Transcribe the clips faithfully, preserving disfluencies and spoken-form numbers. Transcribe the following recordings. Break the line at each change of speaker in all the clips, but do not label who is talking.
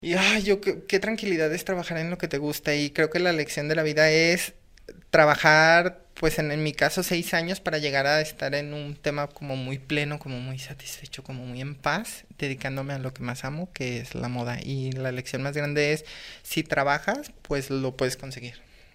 Y ay, yo qué, qué tranquilidad es trabajar en lo que te gusta y creo que la lección de la vida es trabajar, pues en, en mi caso, seis años para llegar a estar en un tema como muy pleno, como muy satisfecho, como muy en paz, dedicándome a lo que más amo, que es la moda. Y la lección más grande es, si trabajas, pues lo puedes conseguir.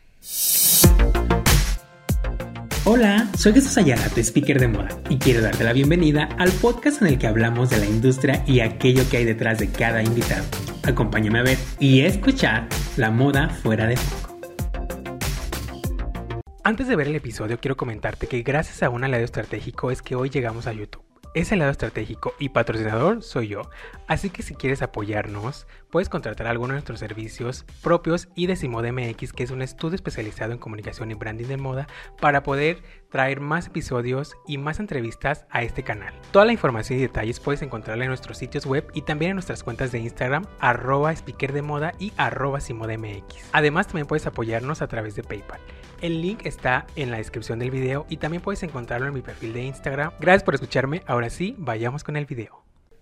Hola, soy Jesús Ayala, tu speaker de moda, y quiero darte la bienvenida al podcast en el que hablamos de la industria y aquello que hay detrás de cada invitado. Acompáñame a ver y escuchar la moda fuera de foco. Antes de ver el episodio, quiero comentarte que gracias a un aliado estratégico es que hoy llegamos a YouTube. Ese aliado estratégico y patrocinador soy yo, así que si quieres apoyarnos, puedes contratar alguno de nuestros servicios propios y de Simode M X, que es un estudio especializado en comunicación y branding de moda, para poder traer más episodios y más entrevistas a este canal. Toda la información y detalles puedes encontrarla en nuestros sitios web y también en nuestras cuentas de Instagram, arroba speaker de moda y arroba Simode M X. Además, también puedes apoyarnos a través de PayPal. El link está en la descripción del video y también puedes encontrarlo en mi perfil de Instagram. Gracias por escucharme. Ahora sí, vayamos con el video.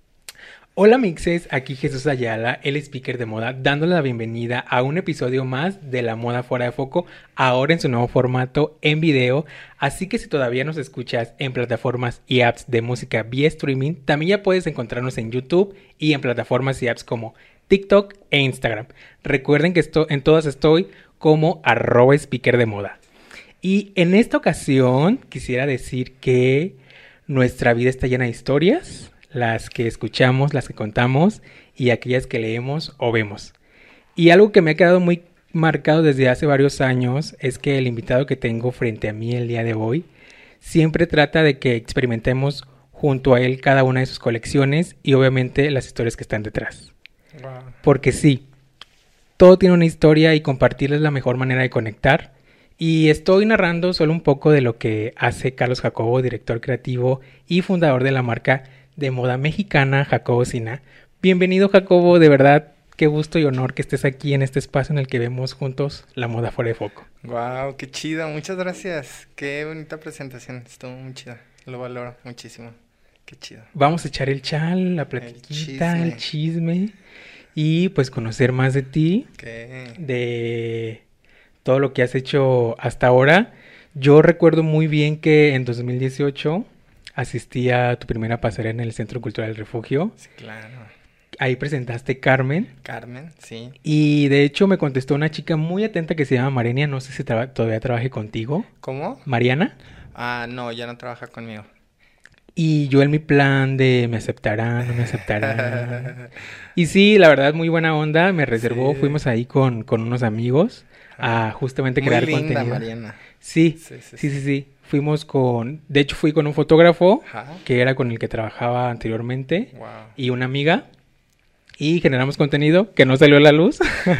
Hola mixes, aquí Jesús Ayala, el speaker de moda, dándole la bienvenida a un episodio más de La Moda Fuera de Foco, ahora en su nuevo formato en video. Así que si todavía nos escuchas en plataformas y apps de música vía streaming, también ya puedes encontrarnos en YouTube y en plataformas y apps como TikTok e Instagram. Recuerden que esto, en todas estoy como arroba speaker de moda. Y en esta ocasión quisiera decir que nuestra vida está llena de historias, las que escuchamos, las que contamos y aquellas que leemos o vemos. Y algo que me ha quedado muy marcado desde hace varios años es que el invitado que tengo frente a mí el día de hoy siempre trata de que experimentemos junto a él cada una de sus colecciones y obviamente las historias que están detrás. Wow. Porque sí, todo tiene una historia y compartirla es la mejor manera de conectar. Y estoy narrando solo un poco de lo que hace Carlos Jacobo, director creativo y fundador de la marca de moda mexicana Jacobo Sina. Bienvenido, Jacobo, de verdad, qué gusto y honor que estés aquí en este espacio en el que vemos juntos la moda fuera de foco.
Wow, qué chido, muchas gracias. Qué bonita presentación, estuvo muy chida. Lo valoro muchísimo. Qué chido.
Vamos a echar el chal, la platiquita, el chisme. el chisme y pues conocer más de ti,
¿Qué?
De todo lo que has hecho hasta ahora. Yo recuerdo muy bien que en dos mil dieciocho asistí a tu primera pasarela en el Centro Cultural del Refugio.
Sí, claro.
Ahí presentaste Carmen.
Carmen, sí.
Y de hecho me contestó una chica muy atenta que se llama Mariana. No sé si traba- todavía trabaje contigo.
¿Cómo?
Mariana.
Ah, no, ya no trabaja conmigo.
Y yo en mi plan de me aceptarán, no me aceptarán. Y sí, la verdad, muy buena onda. Me reservó, sí. Fuimos ahí con, con unos amigos a justamente
muy
crear
linda,
contenido.
Mariana.
Sí, sí, sí, sí, sí, sí. Fuimos con, de hecho fui con un fotógrafo, ajá, que era con el que trabajaba anteriormente, wow, y una amiga, y generamos contenido que no salió a la luz,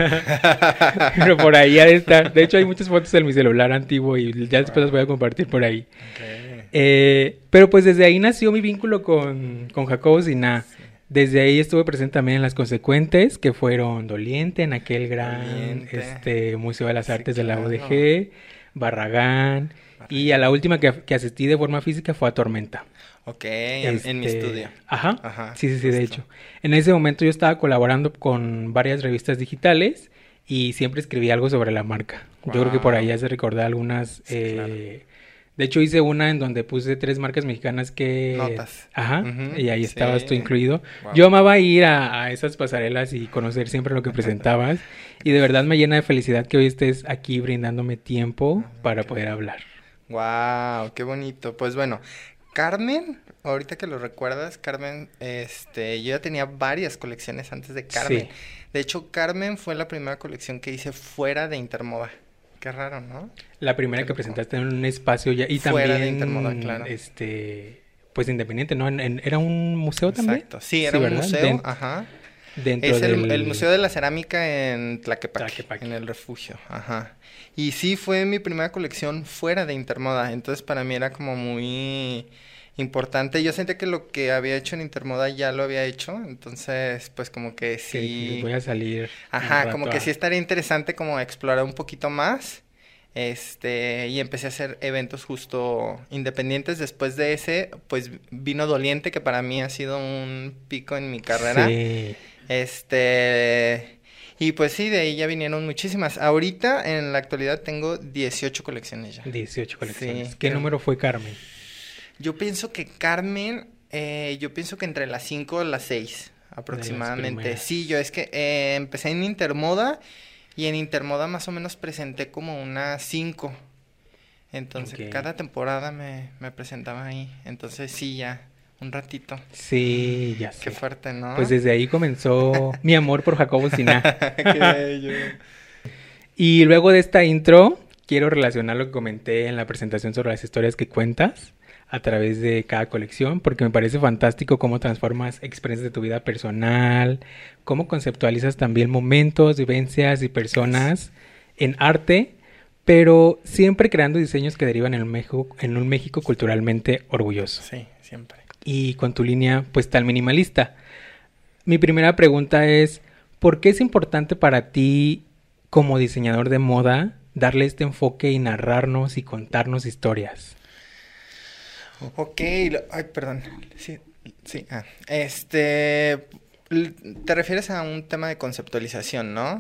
pero por ahí ya está. De hecho hay muchas fotos en mi celular antiguo y ya después wow, las voy a compartir por ahí. Okay. Eh, pero pues desde ahí nació mi vínculo con, con Jacobo Sina. Sí. Desde ahí estuve presente también en Las Consecuentes, que fueron Doliente, en aquel gran este, Museo de las Artes, sí, de la U D G, Barragán, Barragán, y a la última que, que asistí de forma física fue a Tormenta.
Ok, en, este, en mi estudio.
Ajá, ajá, sí, sí, sí, de hecho. En ese momento yo estaba colaborando con varias revistas digitales y siempre escribí algo sobre la marca. Wow. Yo creo que por ahí ya se recordar algunas... Sí, eh, claro. De hecho hice una en donde puse tres marcas mexicanas que...
Notas.
Ajá, uh-huh, y ahí estabas sí, tú incluido. Wow. Yo amaba ir a, a esas pasarelas y conocer siempre lo que presentabas. Y de verdad me llena de felicidad que hoy estés aquí brindándome tiempo para poder hablar.
Wow, qué bonito. Pues bueno, Carmen, ahorita que lo recuerdas, Carmen, este, yo ya tenía varias colecciones antes de Carmen. Sí. De hecho, Carmen fue la primera colección que hice fuera de Intermoda. Qué raro, ¿no?
La primera Qué que loco. Presentaste en un espacio ya y
fuera
también
de Intermoda, claro.
Este, pues independiente, ¿no? En, en, era un museo también.
Exacto. Sí, era sí, un ¿verdad? museo, Den- ajá. Dentro es el, del... el Museo de la Cerámica en Tlaquepaque, Tlaquepaque, en el refugio, ajá. Y sí fue mi primera colección fuera de Intermoda, entonces para mí era como muy importante. Yo sentí que lo que había hecho en Intermoda ya lo había hecho, entonces pues como que sí...
Que voy a salir.
Ajá, como que sí estaría interesante como explorar un poquito más. Este, y empecé a hacer eventos justo independientes. Después de ese, pues vino Doliente, que para mí ha sido un pico en mi carrera.
Sí.
Este, y pues sí, de ahí ya vinieron muchísimas. Ahorita, en la actualidad, tengo dieciocho colecciones ya.
dieciocho colecciones.
Sí,
¿Qué
creo.
número fue Carmen?
Yo pienso que Carmen, eh, yo pienso que entre las cinco o las seis aproximadamente.
primeras.
Sí, yo es que eh, empecé en Intermoda y en Intermoda más o menos presenté como unas cinco. Entonces,
Ok.
cada temporada me, me presentaba ahí. Entonces, sí, ya, un ratito.
Sí, ya sé.
Qué fuerte, ¿no?
Pues desde ahí comenzó mi amor por Jacobo Siná.
Qué bello.
Y luego de esta intro, quiero relacionar lo que comenté en la presentación sobre las historias que cuentas a través de cada colección, porque me parece fantástico cómo transformas experiencias de tu vida personal, cómo conceptualizas también momentos, vivencias y personas en arte, pero siempre creando diseños que derivan en un México, en un México culturalmente orgulloso.
Sí, siempre.
Y con tu línea pues tan minimalista. Mi primera pregunta es, ¿por qué es importante para ti como diseñador de moda darle este enfoque y narrarnos y contarnos historias?
Ok, lo- ay, perdón. Sí, sí. Ah. Este, l- te refieres a un tema de conceptualización, ¿no?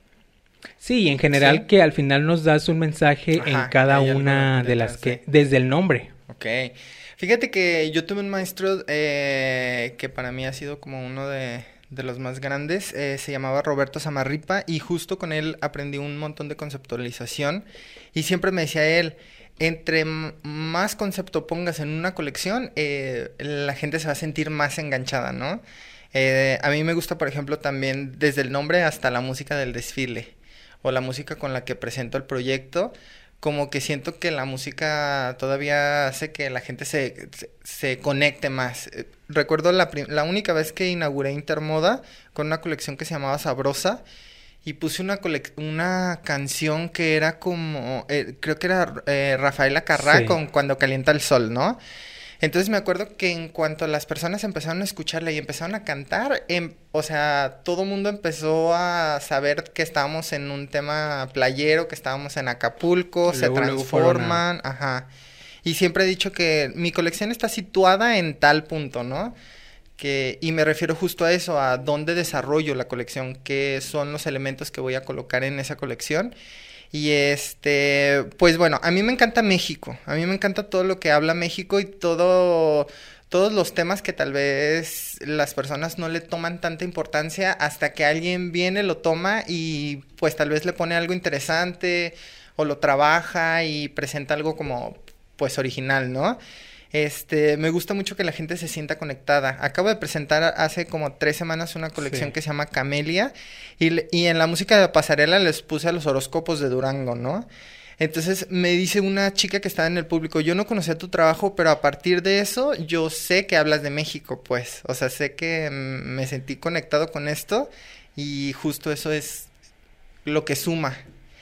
Sí, en general
Sí.
que al final nos das un mensaje
Ajá,
en cada
hay algo
una de las
detrás
que,
de.
desde el nombre.
Ok. Fíjate que yo tuve un maestro eh, que para mí ha sido como uno de, de los más grandes. Eh, se llamaba Roberto Samarripa y justo con él aprendí un montón de conceptualización. Y siempre me decía él, entre m- más concepto pongas en una colección, eh, la gente se va a sentir más enganchada, ¿no? Eh, a mí me gusta, por ejemplo, también desde el nombre hasta la música del desfile o la música con la que presento el proyecto, como que siento que la música todavía hace que la gente se, se, se conecte más. Eh, Recuerdo la, prim- la única vez que inauguré Intermoda con una colección que se llamaba Sabrosa y puse una, colec- una canción que era como, eh, creo que era eh, Rafaela Carrá
Sí.
con Cuando calienta el sol, ¿no? Entonces me acuerdo que en cuanto las personas empezaron a escucharla y empezaron a cantar, em- o sea, todo el mundo empezó a saber que estábamos en un tema playero, que estábamos en Acapulco, se
Luego, luego fueron a-
transforman, ajá. Y siempre he dicho que mi colección está situada en tal punto, ¿no? Que, y me refiero justo a eso, a dónde desarrollo la colección, qué son los elementos que voy a colocar en esa colección. Y este, pues bueno, a mí me encanta México, a mí me encanta todo lo que habla México y todo, todos los temas que tal vez las personas no le toman tanta importancia hasta que alguien viene, lo toma y pues tal vez le pone algo interesante o lo trabaja y presenta algo como pues original, ¿no? Este, me gusta mucho que la gente se sienta conectada. Acabo de presentar hace como tres semanas una colección
Sí.
que se llama Camelia y, le- y en la música de pasarela les puse a los horóscopos de Durango, ¿no? Entonces me dice una chica que estaba en el público, yo no conocía tu trabajo, pero a partir de eso yo sé que hablas de México, pues. O sea, sé que mm, me sentí conectado con esto y justo eso es lo que suma.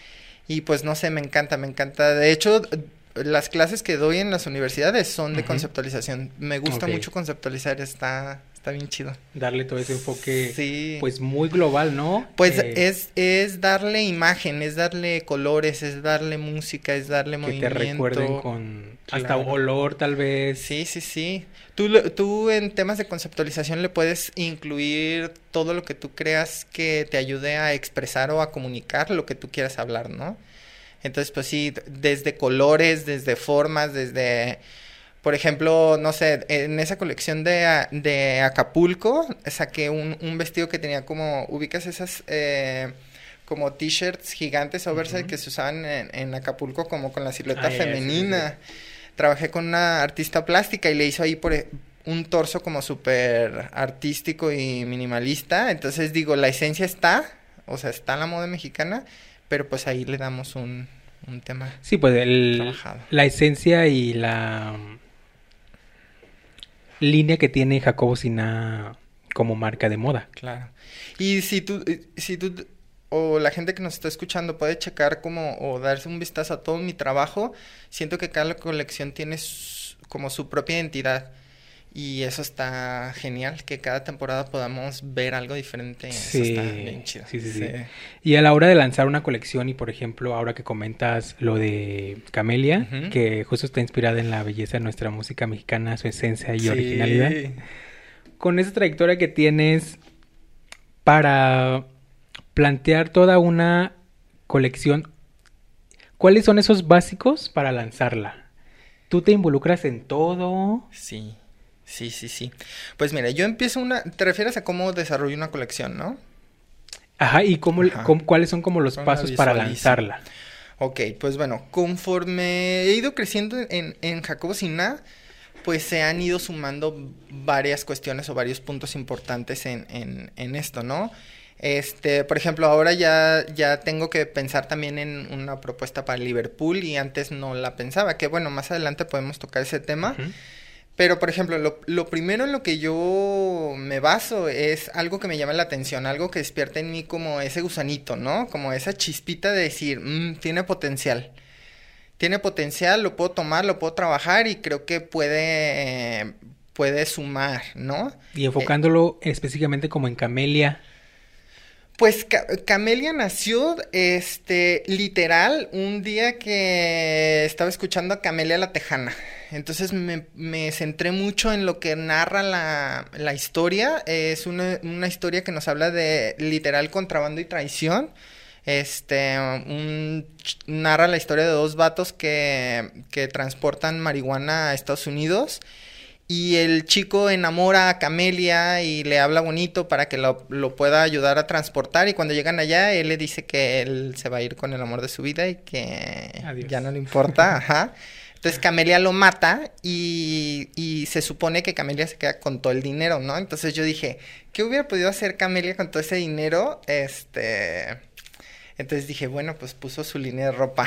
Y pues no sé, me encanta, me encanta. De hecho, las clases que doy en las universidades son de
Ujú.
conceptualización. Me gusta
Ok.
mucho conceptualizar, está, está bien chido.
Darle todo ese enfoque
Sí.
pues muy global, ¿no?
Pues
Eh,
es, es darle imagen, es darle colores, es darle música, es darle
que
movimiento.
te recuerden con hasta
Claro.
olor tal vez.
Sí, sí, sí. Tú, lo- tú en temas de conceptualización le puedes incluir todo lo que tú creas que te ayude a expresar o a comunicar lo que tú quieras hablar, ¿no? Entonces, pues sí, desde colores, desde formas, desde, por ejemplo, no sé, en esa colección de, A- de Acapulco saqué un, un vestido que tenía como, ubicas esas eh, como t-shirts gigantes oversize
Ujú.
que se usaban en, en Acapulco como con la silueta
Ah, ya, ya, sí, sí,
femenina. Trabajé con una artista plástica y le hizo ahí por e- un torso como súper artístico y minimalista. Entonces digo, la esencia está, o sea, está en la moda mexicana, pero pues ahí le damos un, un tema
Sí, pues el,
trabajado.
la esencia y la mm, línea que tiene Jacobo Siná como marca de moda.
Claro. Y si tú, eh, si tú, o la gente que nos está escuchando puede checar como, o darse un vistazo a todo mi trabajo, siento que cada colección tiene su- como su propia identidad. Y eso está genial, que cada temporada podamos ver algo diferente. Eso
Sí,
está bien chido.
sí, sí, sí. Y a la hora de lanzar una colección y por ejemplo ahora que comentas lo de Camelia,
Ujú.
que justo está inspirada en la belleza de nuestra música mexicana, su esencia y
Sí.
originalidad. Con esa trayectoria que tienes, para plantear toda una colección, ¿cuáles son esos básicos para lanzarla? ¿Tú te involucras en todo?
Sí, sí, sí, sí. Pues mira, yo empiezo una... Te refieres a cómo desarrollo una colección, ¿no?
Ajá, ¿y cómo,
Ajá.
cómo cuáles son como los
¿Cómo
pasos
la
para
visualizo?
lanzarla?
Ok, pues bueno, conforme he ido creciendo en, en Jacobo Siná, pues se han ido sumando varias cuestiones o varios puntos importantes en, en, en esto, ¿no? Este, por ejemplo, ahora ya, ya tengo que pensar también en una propuesta para Liverpool y antes no la pensaba, que bueno, más adelante podemos tocar ese tema.
Ujú.
Pero, por ejemplo, lo, lo primero en lo que yo me baso es algo que me llama la atención, algo que despierta en mí como ese gusanito, ¿no? Como esa chispita de decir, "Mm, tiene potencial. Tiene potencial, lo puedo tomar, lo puedo trabajar y creo que puede, eh, puede sumar, ¿no?
Y
Eh,
enfocándolo específicamente como en Camelia.
Pues Ca- Camelia nació, este, literal, un día que estaba escuchando a Camelia la Tejana. Entonces me, me centré mucho en lo que narra la, la historia. Es una, una historia que nos habla de literal contrabando y traición. Este, un, ch- narra la historia de dos vatos que, que transportan marihuana a Estados Unidos. Y el chico enamora a Camelia y le habla bonito para que lo, lo pueda ayudar a transportar. Y cuando llegan allá, él le dice que él se va a ir con el amor de su vida y que
Adiós.
ya no le importa. Ajá. Entonces Camelia lo mata y, y se supone que Camelia se queda con todo el dinero, ¿no? Entonces yo dije, ¿qué hubiera podido hacer Camelia con todo ese dinero? Este... Entonces dije, bueno, pues puso su línea de ropa,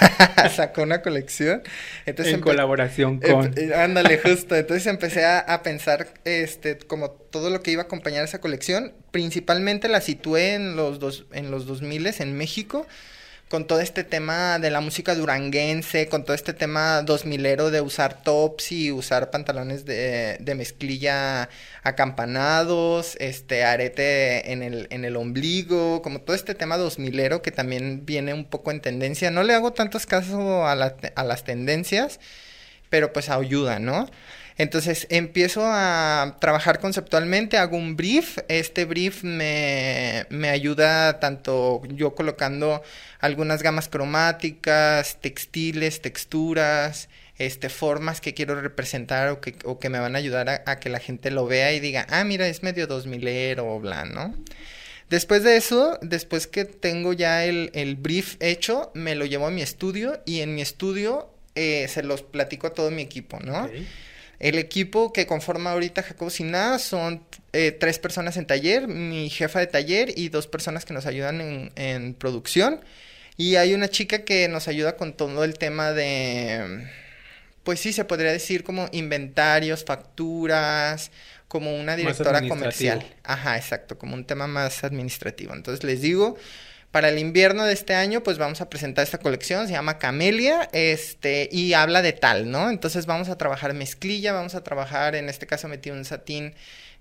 sacó una colección. Entonces
En
empe-
colaboración
eh,
con...
eh, ándale, justo. Entonces empecé a, a pensar, este, como todo lo que iba a acompañar esa colección. Principalmente la situé en los dos, en los dos miles en México, con todo este tema de la música duranguense, con todo este tema dos milero de usar tops y usar pantalones de, de mezclilla acampanados, este arete en el, en el ombligo, como todo este tema dos milero que también viene un poco en tendencia. No le hago tantos casos a, la, a las tendencias, pero pues ayuda, ¿no? Entonces empiezo a trabajar conceptualmente, hago un brief, este brief me, me ayuda tanto yo colocando algunas gamas cromáticas, textiles, texturas, este, formas que quiero representar o que, o que me van a ayudar a, a que la gente lo vea y diga, ah, mira, es medio dos milero o bla, ¿no? Después de eso, después que tengo ya el, el brief hecho, me lo llevo a mi estudio y en mi estudio eh, se los platico a todo mi equipo, ¿no?
Ok.
El equipo que conforma ahorita Jacobo Siná son eh, tres personas en taller, mi jefa de taller y dos personas que nos ayudan en, en producción. Y hay una chica que nos ayuda con todo el tema de, pues sí, se podría decir como inventarios, facturas, como una
Más
directora
administrativo.
comercial. Ajá, exacto, como un tema más administrativo. Entonces les digo, para el invierno de este año, pues vamos a presentar esta colección, se llama Camelia, este, y habla de tal, ¿no? Entonces vamos a trabajar mezclilla, vamos a trabajar, en este caso metí un satín,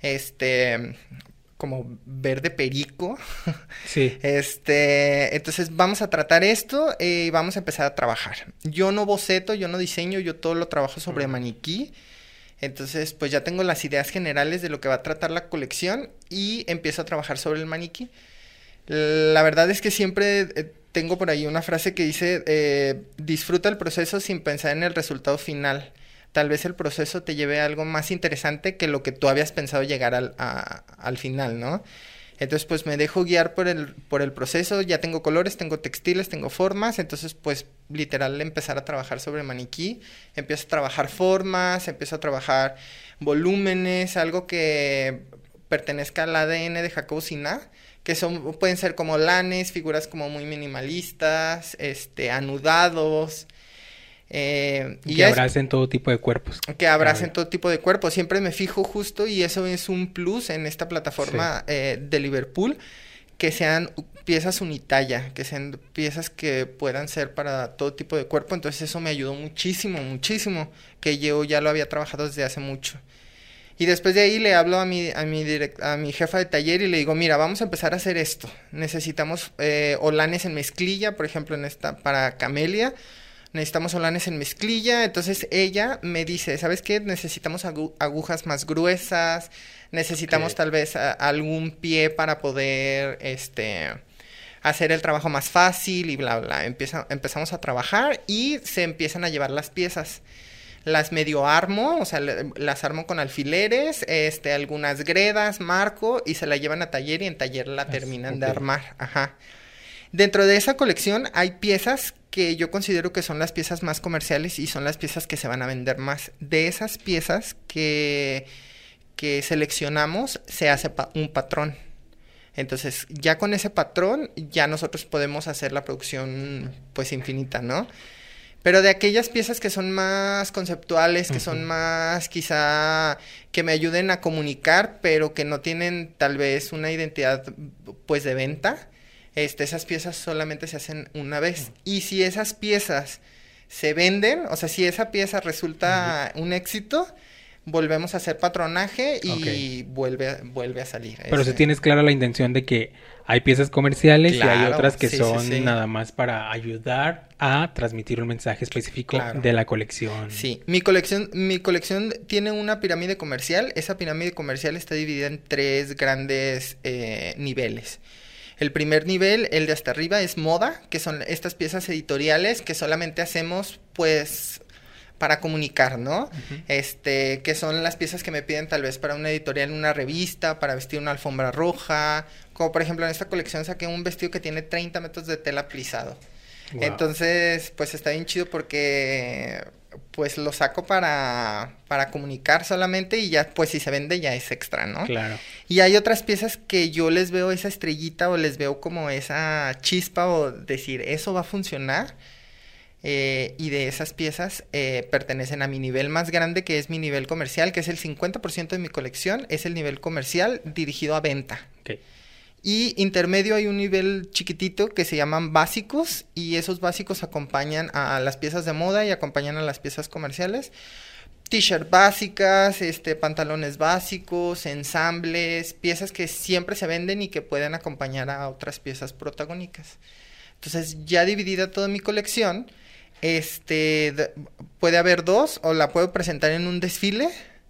este, como verde perico,
Sí.
este, entonces vamos a tratar esto eh, y vamos a empezar a trabajar. Yo no boceto, yo no diseño, yo todo lo trabajo sobre
Mm.
maniquí. Entonces, pues ya tengo las ideas generales de lo que va a tratar la colección y empiezo a trabajar sobre el maniquí. La verdad es que siempre eh, tengo por ahí una frase que dice, eh, disfruta el proceso sin pensar en el resultado final. Tal vez el proceso te lleve a algo más interesante que lo que tú habías pensado llegar al, a- al final, ¿no? Entonces, pues me dejo guiar por el, por el proceso, ya tengo colores, tengo textiles, tengo formas, entonces, pues, literal, empezar a trabajar sobre maniquí, empiezo a trabajar formas, empiezo a trabajar volúmenes, algo que pertenezca al A D N de Jacobo Siná, que son, pueden ser como lanes, figuras como muy minimalistas, este, anudados, eh, y
Que
ya es-
abracen todo tipo de cuerpos.
que abracen
Cabe.
todo tipo de cuerpos. Siempre me fijo justo y eso es un plus en esta plataforma eh, de Liverpool, que sean u- piezas unitalla, que sean piezas que puedan ser para todo tipo de cuerpo. Entonces eso me ayudó muchísimo, muchísimo, que yo ya lo había trabajado desde hace mucho. Y después de ahí le hablo a mi, a mi, direct- a mi jefa de taller y le digo, mira, vamos a empezar a hacer esto. Necesitamos eh, olanes en mezclilla, por ejemplo, en esta, para Camelia. necesitamos solanes en mezclilla. Entonces ella me dice, ¿sabes qué? Necesitamos agu- agujas más gruesas, necesitamos
Ok.
tal vez a- algún pie para poder, este, hacer el trabajo más fácil y bla, bla. Empieza, empezamos a trabajar y se empiezan a llevar las piezas. Las medio armo, o sea, le- las armo con alfileres, este, algunas gredas, marco y se la llevan a taller y en taller la
As-
terminan de
ok.
armar. Ajá. Dentro de esa colección hay piezas que yo considero que son las piezas más comerciales y son las piezas que se van a vender más. De esas piezas que, que seleccionamos se hace pa- un patrón. Entonces, ya con ese patrón, ya nosotros podemos hacer la producción, pues, infinita, ¿no? Pero de aquellas piezas que son más conceptuales, que son
Ujú.
más quizá que me ayuden a comunicar, pero que no tienen tal vez una identidad pues de venta, este, esas piezas solamente se hacen una vez. Y si esas piezas se venden, o sea, si esa pieza resulta un éxito, volvemos a hacer patronaje y vuelve, vuelve a salir.
Pero si
ese.
tienes clara la intención de que hay piezas comerciales y hay
Claro,
otras que
sí, sí,
son
sí.
nada más para ayudar a transmitir un mensaje específico
Claro.
de la colección.
Sí, mi colección, mi colección tiene una pirámide comercial. Esa pirámide comercial está dividida en tres grandes eh, niveles. El primer nivel, el de hasta arriba, es moda, que son estas piezas editoriales que solamente hacemos, pues, para comunicar, ¿no?
Ujú.
Este, que son las piezas que me piden tal vez para una editorial en una revista, para vestir una alfombra roja. Como por ejemplo en esta colección saqué un vestido que tiene treinta metros de tela plisado.
Wow.
Entonces, pues está bien chido porque pues lo saco para, para comunicar solamente y ya pues si se vende ya es extra, ¿no?
Claro.
Y hay otras piezas que yo les veo esa estrellita o les veo como esa chispa o decir, eso va a funcionar. Eh, y de esas piezas eh, pertenecen a mi nivel más grande, que es mi nivel comercial, que es el cincuenta por ciento de mi colección, es el nivel comercial dirigido a venta.
Ok.
Y intermedio hay un nivel chiquitito que se llaman básicos y esos básicos acompañan a las piezas de moda y acompañan a las piezas comerciales. T-shirt básicas, este, pantalones básicos, ensambles, piezas que siempre se venden y que pueden acompañar a otras piezas protagónicas. Entonces, ya dividida toda mi colección, este, de- puede haber dos, o la puedo presentar en un desfile,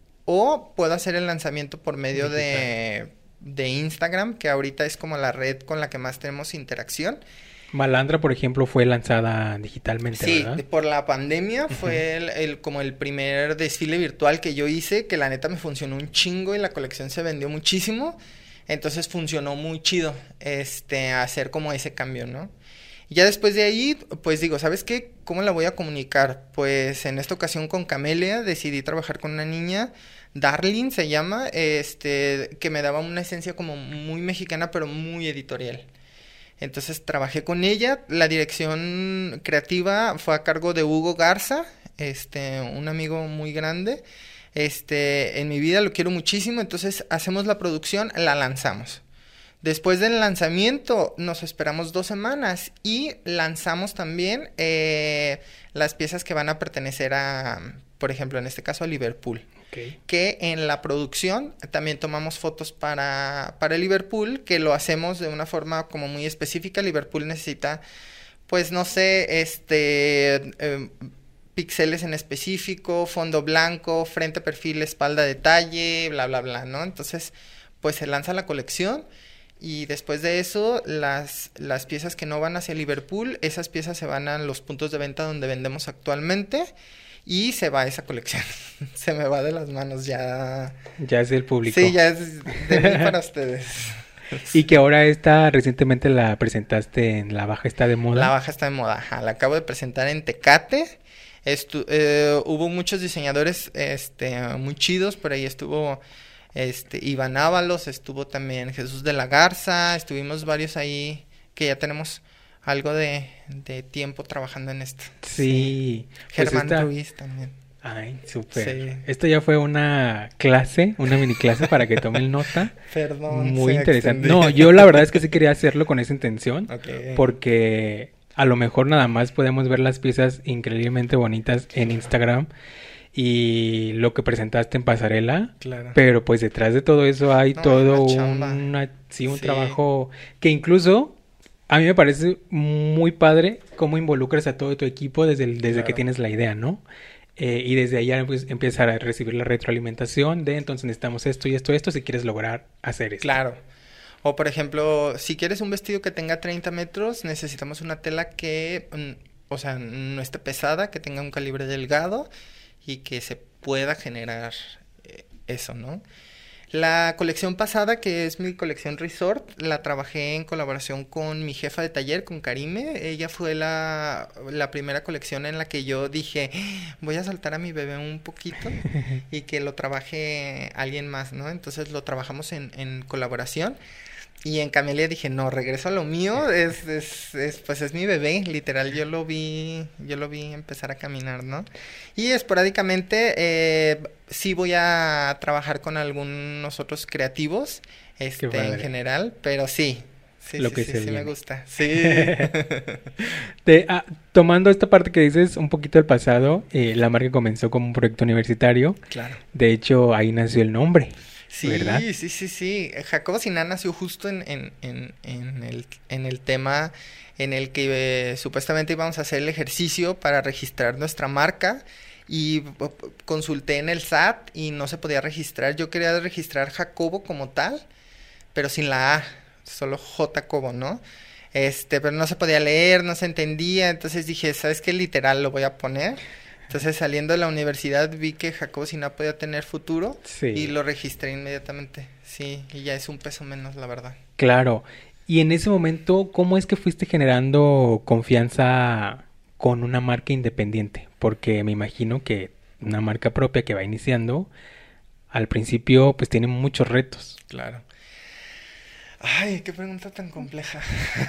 o puedo hacer el lanzamiento por medio de, de Instagram, que ahorita es como la red con la que más tenemos interacción.
Malandra, por ejemplo, fue lanzada digitalmente,
Sí,
¿verdad?
de- por la pandemia
Ujú.
fue el, el- como el primer desfile virtual que yo hice, que la neta me funcionó un chingo y la colección se vendió muchísimo. Entonces funcionó muy chido, este, hacer como ese cambio, ¿no? Y ya después de ahí, pues digo, ¿sabes qué? ¿Cómo la voy a comunicar? Pues en esta ocasión con Camelia decidí trabajar con una niña, Darlene se llama, este, que me daba una esencia como muy mexicana, pero muy editorial. Entonces trabajé con ella, la dirección creativa fue a cargo de Hugo Garza, este, un amigo muy grande, este, en mi vida lo quiero muchísimo, entonces hacemos la producción, la lanzamos. Después del lanzamiento nos esperamos dos semanas y lanzamos también eh, las piezas que van a pertenecer a, por ejemplo, en este caso a Liverpool.
Ok.
Que en la producción también tomamos fotos para, para Liverpool, que lo hacemos de una forma como muy específica. Liverpool necesita, pues no sé, este, eh, píxeles en específico, fondo blanco, frente, perfil, espalda, detalle, bla, bla, bla, ¿no? Entonces, pues se lanza la colección y después de eso, las, las piezas que no van hacia Liverpool, esas piezas se van a los puntos de venta donde vendemos actualmente. Y se va esa colección. Se me va de las manos ya.
Ya es el público.
Sí, ya es de mí para ustedes.
Y que ahora esta recientemente la presentaste en La Baja Está de Moda.
La Baja Está de Moda. Ajá, la acabo de presentar en Tecate. Estu eh, hubo muchos diseñadores este, muy chidos. Por ahí estuvo este, Iván Ábalos, estuvo también Jesús de la Garza. Estuvimos varios ahí que ya tenemos algo de, de tiempo trabajando en esto.
Sí.
Sí.
Pues
Germán
esta-
Ruiz también.
Ay, súper.
Sí.
Esto ya fue una clase, una mini clase para que tomen nota.
Perdón.
Muy
se
interesante.
extendí.
No, yo la verdad es que sí quería hacerlo con esa intención.
Ok.
Porque a lo mejor nada más podemos ver las piezas increíblemente bonitas en Instagram y lo que presentaste en pasarela.
Claro.
Pero pues detrás de todo eso hay
No,
todo
una chamba.
una, sí, un
Sí.
trabajo que incluso A mí me parece muy padre cómo involucras a todo tu equipo desde, el, desde
Claro.
que tienes la idea, ¿no? Eh, y desde allá pues, empiezas a recibir la retroalimentación de entonces necesitamos esto y esto, esto si quieres lograr hacer esto.
Claro. O por ejemplo, si quieres un vestido que tenga treinta metros, necesitamos una tela que, mm, o sea, no esté pesada, que tenga un calibre delgado y que se pueda generar eh, eso, ¿no? La colección pasada, que es mi colección Resort, la trabajé en colaboración con mi jefa de taller, con Karime. Ella fue la, la primera colección en la que yo dije, voy a soltar a mi bebé un poquito y que lo trabaje alguien más, ¿no? Entonces lo trabajamos en, en colaboración. Y en Camelia dije, no, regreso a lo mío, es, es, es, pues es mi bebé, literal, yo lo vi, yo lo vi empezar a caminar, ¿no? Y esporádicamente, eh, sí voy a trabajar con algunos otros creativos, este, en general, pero sí, sí,
lo
sí,
que
sí,
se
sí
viene.
me gusta, sí.
Te, ah, tomando esta parte que dices un poquito del pasado, eh, la marca comenzó como un proyecto universitario,
Claro.
de hecho ahí nació el nombre.
Sí,
¿verdad?
sí, sí, sí. Jacobo Siná nació justo en, en, en, en, el, en el tema en el que eh, supuestamente íbamos a hacer el ejercicio para registrar nuestra marca y p- p- consulté en el S A T y no se podía registrar. Yo quería registrar Jacobo como tal, pero sin la A, solo J Cobo, ¿no? Este, pero no se podía leer, no se entendía, entonces dije, ¿sabes qué? Literal lo voy a poner. Entonces saliendo de la universidad vi que Jacobo Siná podía tener futuro
Sí.
y lo registré inmediatamente. Sí, y ya es un peso menos, la verdad.
Claro. Y en ese momento, ¿cómo es que fuiste generando confianza con una marca independiente? Porque me imagino que una marca propia que va iniciando, al principio pues tiene muchos retos.
Claro. Ay, qué pregunta tan compleja.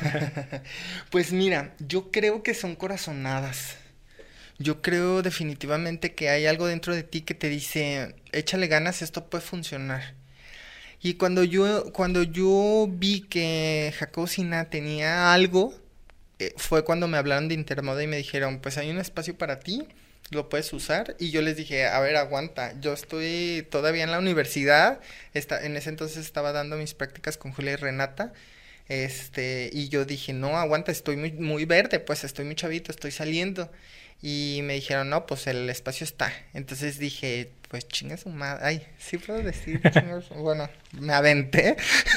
Pues mira, yo creo que son corazonadas. Yo creo definitivamente que hay algo dentro de ti que te dice, échale ganas, esto puede funcionar. Y cuando yo, cuando yo vi que Jacobo Siná tenía algo, eh, fue cuando me hablaron de Intermoda y me dijeron, pues hay un espacio para ti, lo puedes usar. Y yo les dije, a ver, aguanta, yo estoy todavía en la universidad, esta, en ese entonces estaba dando mis prácticas con Julia y Renata. Este, y yo dije, no, aguanta, estoy muy, muy verde, pues estoy muy chavito, estoy saliendo. Y me dijeron, no, pues el espacio está. Entonces dije, pues chinga su madre. Ay, sí puedo decir, chinga su- bueno, me aventé.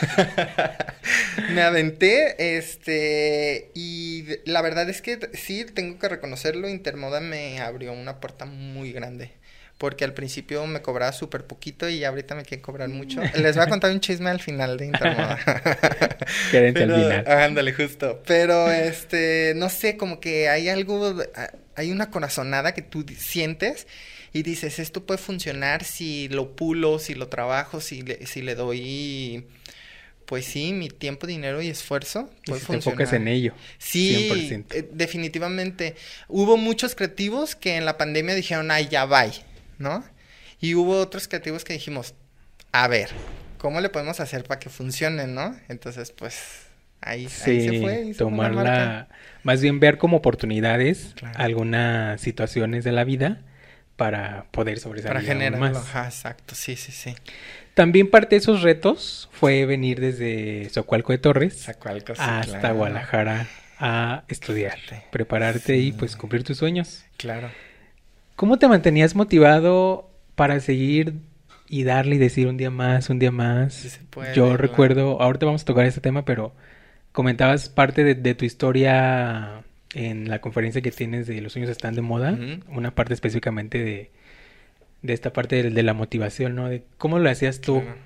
Me aventé, este, y de- la verdad es que t- sí, tengo que reconocerlo, Intermoda me abrió una puerta muy grande. Porque al principio me cobraba súper poquito y ahorita me quieren cobrar mucho. Les voy a contar un chisme al final de Intermoda.
Quédense al
Pero,
final.
ándale, justo. Pero, este, no sé, como que hay algo, de- a- hay una corazonada que tú di- sientes y dices, esto puede funcionar si lo pulo, si lo trabajo, si le, si le doy, pues sí, mi tiempo, dinero y esfuerzo,
Y
puede
si te
funcionar.
enfocas en ello,
Sí,
cien por ciento.
eh, definitivamente. Hubo muchos creativos que en la pandemia dijeron, ay, ya bye, ¿no? Y hubo otros creativos que dijimos, a ver, ¿cómo le podemos hacer para que funcione, no? Entonces, pues, ahí, ahí se
Sí,
fue, hizo una marca.
tomarla, más bien ver como oportunidades
Claro.
algunas situaciones de la vida para poder
Para
sobresalir aún
generarlo,
más.
ajá, exacto, sí, sí, sí.
También parte de esos retos fue venir desde Zocualco de Torres
Zacualco, sí,
hasta
claro.
Guadalajara a estudiar,
Fíjate.
prepararte y
Sí.
pues cumplir tus sueños.
Claro.
¿Cómo te mantenías motivado para seguir y darle y decir un día más, un día más?
Sí se puede,
Yo
claro.
recuerdo, ahorita vamos a tocar este tema, pero comentabas parte de, de tu historia en la conferencia que tienes de Los sueños están de moda,
Ujú.
una parte específicamente de, de esta parte de, de la motivación, ¿no? De cómo lo hacías tú.
Claro.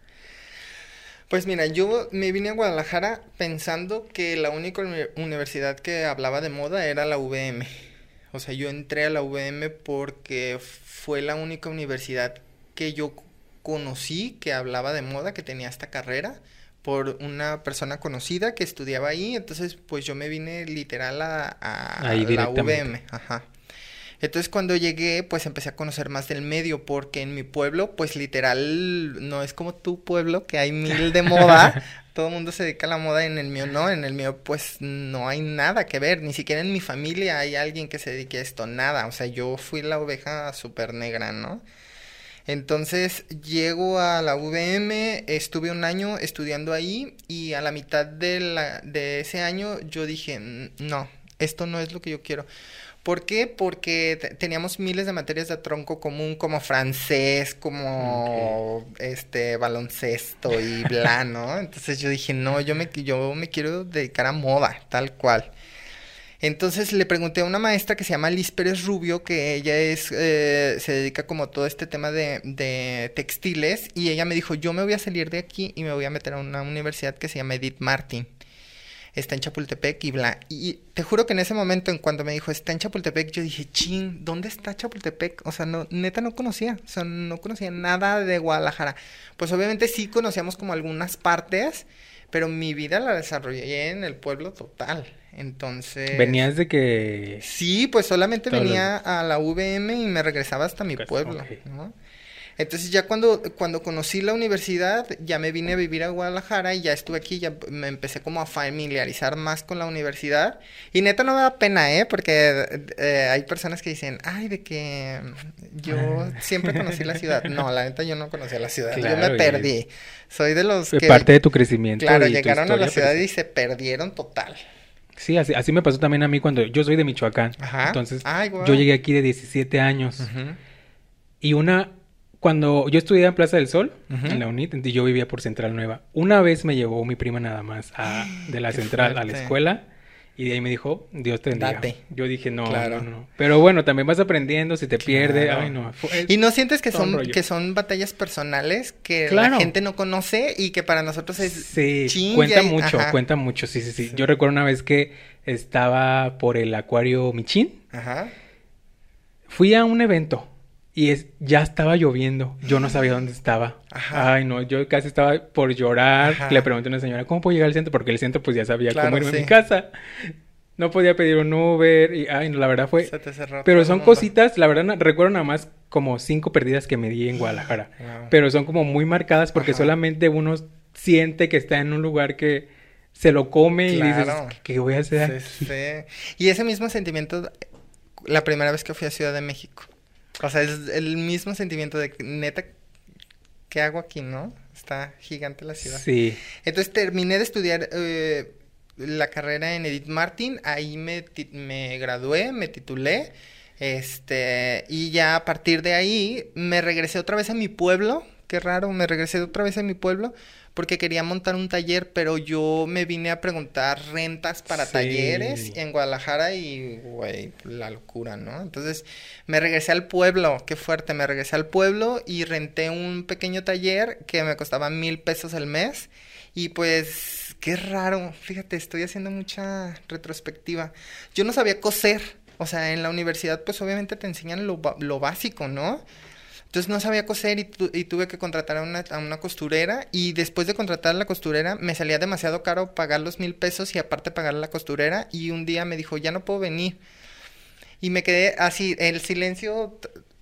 Pues mira, yo me vine a Guadalajara pensando que la única uni- universidad que hablaba de moda era la U V M. O sea, yo entré a la U V M porque fue la única universidad que yo c- conocí que hablaba de moda, que tenía esta carrera, por una persona conocida que estudiaba ahí. Entonces, pues yo me vine literal a, a
Ahí
la U V
directamente.
M. Ajá. Entonces cuando llegué, pues empecé a conocer más del medio, porque en mi pueblo, pues literal, no es como tu pueblo, que hay mil de moda, todo el mundo se dedica a la moda, en el mío no, en el mío pues no hay nada que ver, ni siquiera en mi familia hay alguien que se dedique a esto, nada, o sea, yo fui la oveja súper negra, ¿no? Entonces llego a la U V M, estuve un año estudiando ahí y a la mitad de, la, de ese año yo dije, no, esto no es lo que yo quiero. ¿Por qué? Porque t- teníamos miles de materias de tronco común como francés, como okay. este baloncesto y bla, ¿no? Entonces yo dije, no, yo me, yo me quiero dedicar a moda, tal cual. Entonces le pregunté a una maestra que se llama Liz Pérez Rubio, que ella es, eh, se dedica como a todo este tema de, de textiles, y ella me dijo, yo me voy a salir de aquí y me voy a meter a una universidad que se llama Edith Martin. Está en Chapultepec y bla. Y te juro que en ese momento, en cuando me dijo, está en Chapultepec, yo dije, chin, ¿dónde está Chapultepec? O sea, no, neta no conocía, o sea, no conocía nada de Guadalajara. Pues obviamente sí conocíamos como algunas partes, pero mi vida la desarrollé en el pueblo total. Entonces...
¿Venías de que...?
Sí, pues solamente
Todos
venía
los...
a la U V M y me regresaba hasta mi pueblo,
okay.
¿no? Entonces ya cuando, cuando conocí la universidad, ya me vine a vivir a Guadalajara y ya estuve aquí, ya me empecé como a familiarizar más con la universidad. Y neta no me da pena, ¿eh? Porque eh, hay personas que dicen, ay, de que yo siempre conocí la ciudad. No, la neta yo no conocía la ciudad, claro, yo me perdí. Es... Soy de los
Fue
que...
parte de tu crecimiento.
Claro,
y
llegaron
tu historia,
a la ciudad
pero...
y se perdieron total.
Sí, así, así me pasó también a mí cuando yo soy de Michoacán.
Ajá.
Entonces,
ay, wow.
yo llegué aquí de diecisiete años.
Uh-huh.
Y una... Cuando yo estudiaba en Plaza del Sol, uh-huh. en la UNIT, y yo vivía por Central Nueva. Una vez me llevó mi prima nada más a, de la Central fuerte. A la escuela. Y de ahí me dijo, Dios te bendiga.
Date.
Yo dije, no,
claro.
no, no. Pero bueno, también vas aprendiendo, si te claro. pierde. Ay, no.
Fue, ¿y no sientes que son, que son batallas personales que claro. la gente no conoce y que para nosotros es
sí,
ching,
cuenta
y...
mucho,
Ajá.
cuenta mucho, sí, sí, sí, sí. Yo recuerdo una vez que estaba por el acuario Michín.
Ajá.
Fui a un evento. Y es, ya estaba lloviendo. Yo no sabía dónde estaba.
Ajá.
Ay, no. Yo casi estaba por llorar.
Ajá.
Le pregunté a una señora, ¿cómo puedo llegar al centro? Porque el centro pues ya sabía
claro,
cómo irme
sí.
a mi casa. No podía pedir un Uber. Y, ay, no, la verdad fue...
Se te cerró
pero
todo
son
el mundo.
cositas, la verdad, no, recuerdo nada más como cinco perdidas que me di en Guadalajara.
Wow.
Pero son como muy marcadas porque
Ajá.
solamente uno siente que está en un lugar que se lo come claro. y dices, ¿qué voy a hacer
sí, sí. Y ese mismo sentimiento la primera vez que fui a Ciudad de México. O sea, es el mismo sentimiento de neta, ¿qué hago aquí, no? Está gigante la ciudad.
Sí.
Entonces terminé de estudiar eh, la carrera en Edith Martin, ahí me, me gradué, me titulé, este, y ya a partir de ahí me regresé otra vez a mi pueblo, qué raro, me regresé otra vez a mi pueblo, porque quería montar un taller, pero yo me vine a preguntar rentas para sí. talleres en Guadalajara y, güey, la locura, ¿no? Entonces, me regresé al pueblo, qué fuerte, me regresé al pueblo y renté un pequeño taller que me costaba mil pesos al mes y pues, qué raro, fíjate, estoy haciendo mucha retrospectiva. Yo no sabía coser, o sea, en la universidad, pues, obviamente te enseñan lo, lo básico, ¿no? Entonces no sabía coser y, tu, y tuve que contratar a una, a una costurera y después de contratar a la costurera me salía demasiado caro pagar los mil pesos y aparte pagar a la costurera y un día me dijo, ya no puedo venir. Y me quedé así, el silencio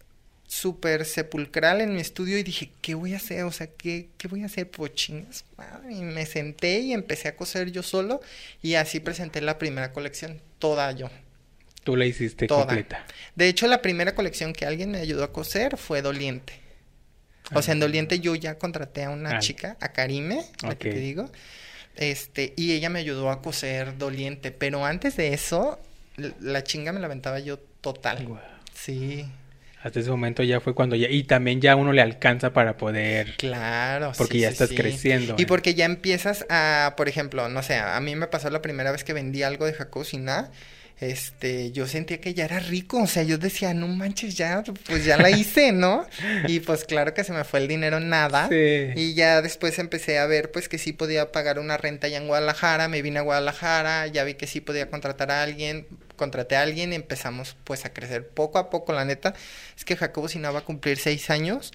súper sepulcral en mi estudio y dije, ¿qué voy a hacer? O sea, ¿qué, qué voy a hacer? Pues chingas, madre. Y me senté y empecé a coser yo solo y así presenté la primera colección, toda yo.
Tú la hiciste toda. Completa.
De hecho, la primera colección que alguien me ayudó a coser fue Doliente. O ah, sea, en Doliente yo ya contraté a una ah, chica, a Karime, okay. la que te digo. Este, y ella me ayudó a coser Doliente. Pero antes de eso, la chinga me la aventaba yo total. Wow. Sí.
Hasta ese momento ya fue cuando ya... Y también ya uno le alcanza para poder...
Claro,
Porque
sí,
ya
sí,
estás
sí.
creciendo.
Y
¿eh?
porque ya empiezas a... Por ejemplo, no sé, a mí me pasó la primera vez que vendí algo de Jacobo Siná. Este, yo sentía que ya era rico, o sea, yo decía, no manches, ya, pues ya la hice, ¿no? Y pues claro que se me fue el dinero nada.
Sí.
Y ya después empecé a ver, pues, que sí podía pagar una renta allá en Guadalajara, me vine a Guadalajara, ya vi que sí podía contratar a alguien, contraté a alguien y empezamos, pues, a crecer poco a poco, la neta. Es que Jacobo Siná va a cumplir seis años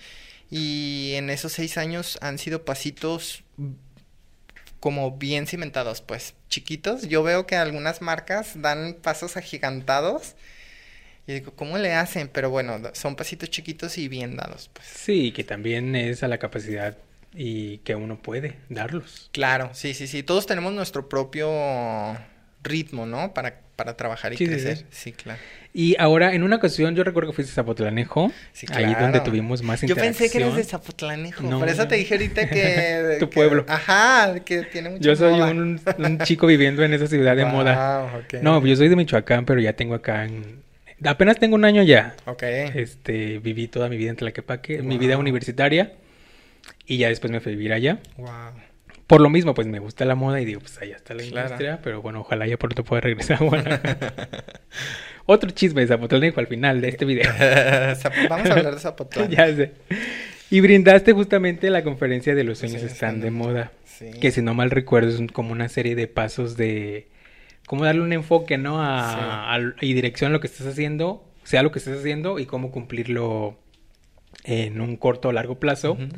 y en esos seis años han sido pasitos como bien cimentados, pues, chiquitos. Yo veo que algunas marcas dan pasos agigantados y digo, ¿cómo le hacen? Pero bueno, son pasitos chiquitos y bien dados, pues.
Sí, que también es a la capacidad y que uno puede darlos.
Claro, sí, sí, sí. Todos tenemos nuestro propio ritmo, ¿no? Para, para trabajar y
Sí, sí,
crecer.
sí.
Sí, claro.
Y ahora, en una ocasión, yo recuerdo que fuiste a Zapotlanejo,
Sí,
ahí
claro.
donde tuvimos más
Yo
interacción.
pensé que eres de Zapotlanejo,
No,
por eso
no.
te dije ahorita que...
Tu
que-
pueblo.
Ajá, que tiene mucha
Yo soy
moda.
un, un chico viviendo en esa ciudad de moda.
Wow, ok.
No, yo soy de Michoacán, pero ya tengo acá en... Apenas tengo un año ya.
Ok.
Este, viví toda mi vida en Tlaquepaque, mi
Wow.
vida universitaria, y ya después me fui a vivir allá.
Wow.
Por lo mismo, pues me gusta la moda y digo, pues allá está la
Claro.
industria, pero bueno, ojalá ya pronto pueda regresar a Guadalajara. Otro chisme de Zapotlanejo al final de este video.
Zap- Vamos a hablar de Zapotlán.
Ya sé. Y brindaste justamente la conferencia de Los sueños
Sí,
están de moda.
Sí.
Que si no mal recuerdo es un- como una serie de pasos de... Cómo darle un enfoque, ¿no? A,
Sí.
a- y dirección a lo que estás haciendo, sea lo que estés haciendo y cómo cumplirlo en un corto o largo plazo.
Ujú.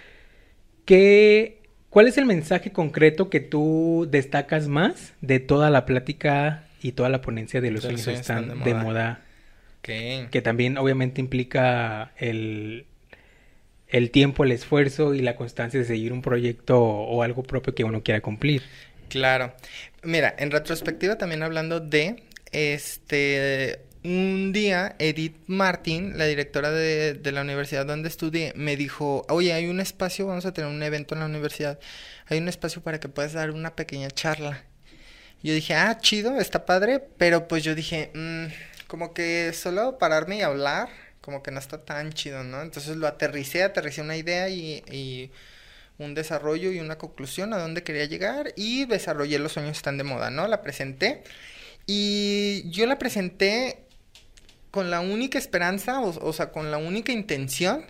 ¿Qué, ¿Cuál es el mensaje concreto que tú destacas más de toda la plática y toda la ponencia de Los
De
sueños
Los sueños
están
están de
de
moda.
moda?
Ok.
Que también obviamente implica el, el tiempo, el esfuerzo y la constancia de seguir un proyecto o algo propio que uno quiera cumplir.
Claro. Mira, en retrospectiva también hablando de, este, un día Edith Martin, la directora de, de la universidad donde estudié, me dijo, oye, hay un espacio, vamos a tener un evento en la universidad, hay un espacio para que puedas dar una pequeña charla. Yo dije, ah, chido, está padre, pero pues yo dije, mmm, como que solo pararme y hablar, como que no está tan chido, ¿no? Entonces lo aterricé, aterricé una idea y... y un desarrollo y una conclusión a dónde quería llegar y desarrollé Los sueños están de moda, ¿no? La presenté y yo la presenté con la única esperanza, o, o sea, con la única intención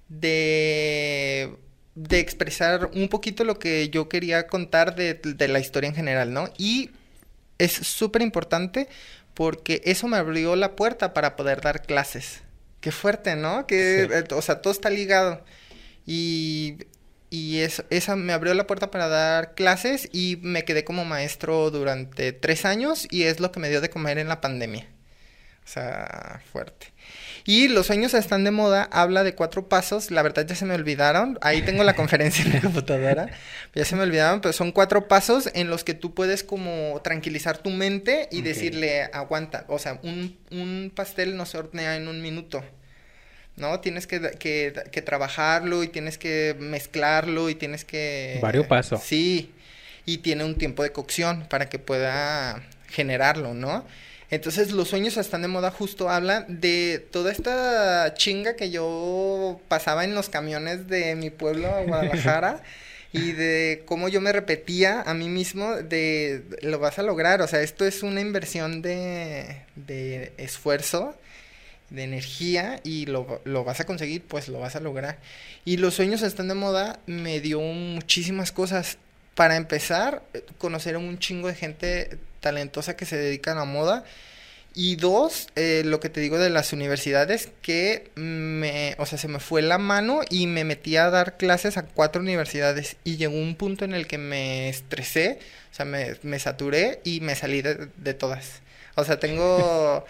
de, de expresar un poquito lo que yo quería contar de, de la historia en general, ¿no? Y es súper importante porque eso me abrió la puerta para poder dar clases. Qué fuerte, ¿no? Que,
Sí.
eh, o sea, todo está ligado. Y... Y eso, esa me abrió la puerta para dar clases y me quedé como maestro durante tres años y es lo que me dio de comer en la pandemia. O sea, fuerte. Y Los sueños están de moda, habla de cuatro pasos, la verdad ya se me olvidaron, ahí tengo la conferencia en la computadora, ya se me olvidaron, pero son cuatro pasos en los que tú puedes como tranquilizar tu mente y
Ok.
decirle, aguanta, o sea, un, un pastel no se hornea en un minuto. ¿No? Tienes que, que, que trabajarlo y tienes que mezclarlo y tienes que...
Varios pasos.
Sí, y tiene un tiempo de cocción para que pueda generarlo, ¿no? Entonces Los sueños están de moda justo habla de toda esta chinga que yo pasaba en los camiones de mi pueblo a Guadalajara y de cómo yo me repetía a mí mismo de lo vas a lograr, o sea, esto es una inversión de, de esfuerzo, de energía y lo, lo vas a conseguir, pues lo vas a lograr. Y Los sueños están de moda me dio muchísimas cosas. Para empezar, conocer a un chingo de gente talentosa que se dedican a moda. Y dos, eh, lo que te digo de las universidades, que me, o sea, se me fue la mano y me metí a dar clases a cuatro universidades. Y llegó un punto en el que me estresé, o sea, me, me saturé y me salí de, de todas. O sea, tengo...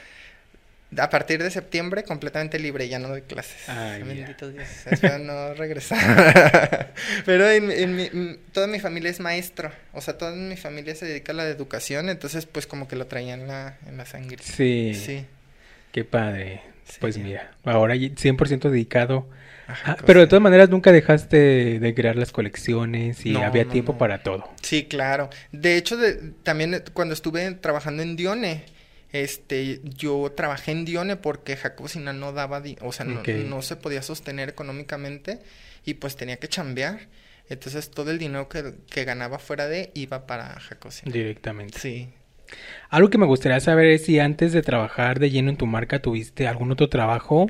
A partir de septiembre completamente libre, ya no doy clases.
Ay, mira.
Bendito Dios, espero no regresar. Pero en, en mi, m- toda mi familia es maestro, o sea, toda mi familia se dedica a la educación, entonces pues como que lo traía en la, en la sangre.
Sí,
Sí.
qué padre.
Sí.
Pues mira, ahora y- cien por ciento dedicado.
Ajá,
Ah,
cosa.
pero de todas maneras nunca dejaste de crear las colecciones y
No,
había
no,
tiempo
no.
para todo.
Sí, claro. De hecho, de, también eh, cuando estuve trabajando en Dione, este, yo trabajé en Dione porque Jacobsina no daba, di- o sea, no,
Ok.
no se podía sostener económicamente y pues tenía que chambear. Entonces todo el dinero que, que ganaba fuera de iba para Jacobsina.
Directamente.
Sí.
Algo que me gustaría saber es si antes de trabajar de lleno en tu marca tuviste algún otro trabajo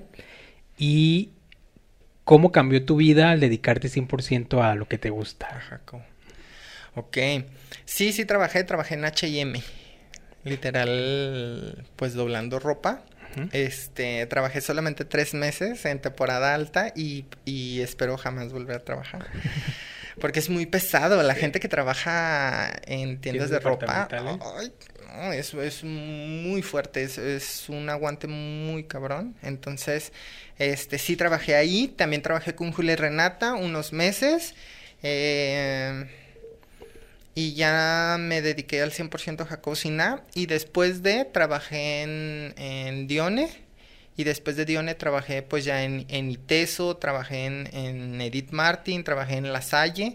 y cómo cambió tu vida al dedicarte cien por ciento a lo que te gusta.
A Jaco. Ok. Sí, sí trabajé, trabajé en H y M. Literal, pues doblando ropa.
Ujú.
Este, trabajé solamente tres meses en temporada alta y, y espero jamás volver a trabajar. Porque es muy pesado. La gente que trabaja en tiendas de
¿Tiendas
ropa,
departamentales?
ay, no, es, es muy fuerte. Es, es un aguante muy cabrón. Entonces, este, sí trabajé ahí. También trabajé con Julia y Renata unos meses. Eh... y ya me dediqué al cien por ciento a Jacobo Sina, y después de trabajé en, en Dione, y después de Dione trabajé pues ya en, en Iteso, trabajé en, en Edith Martin, trabajé en La Salle,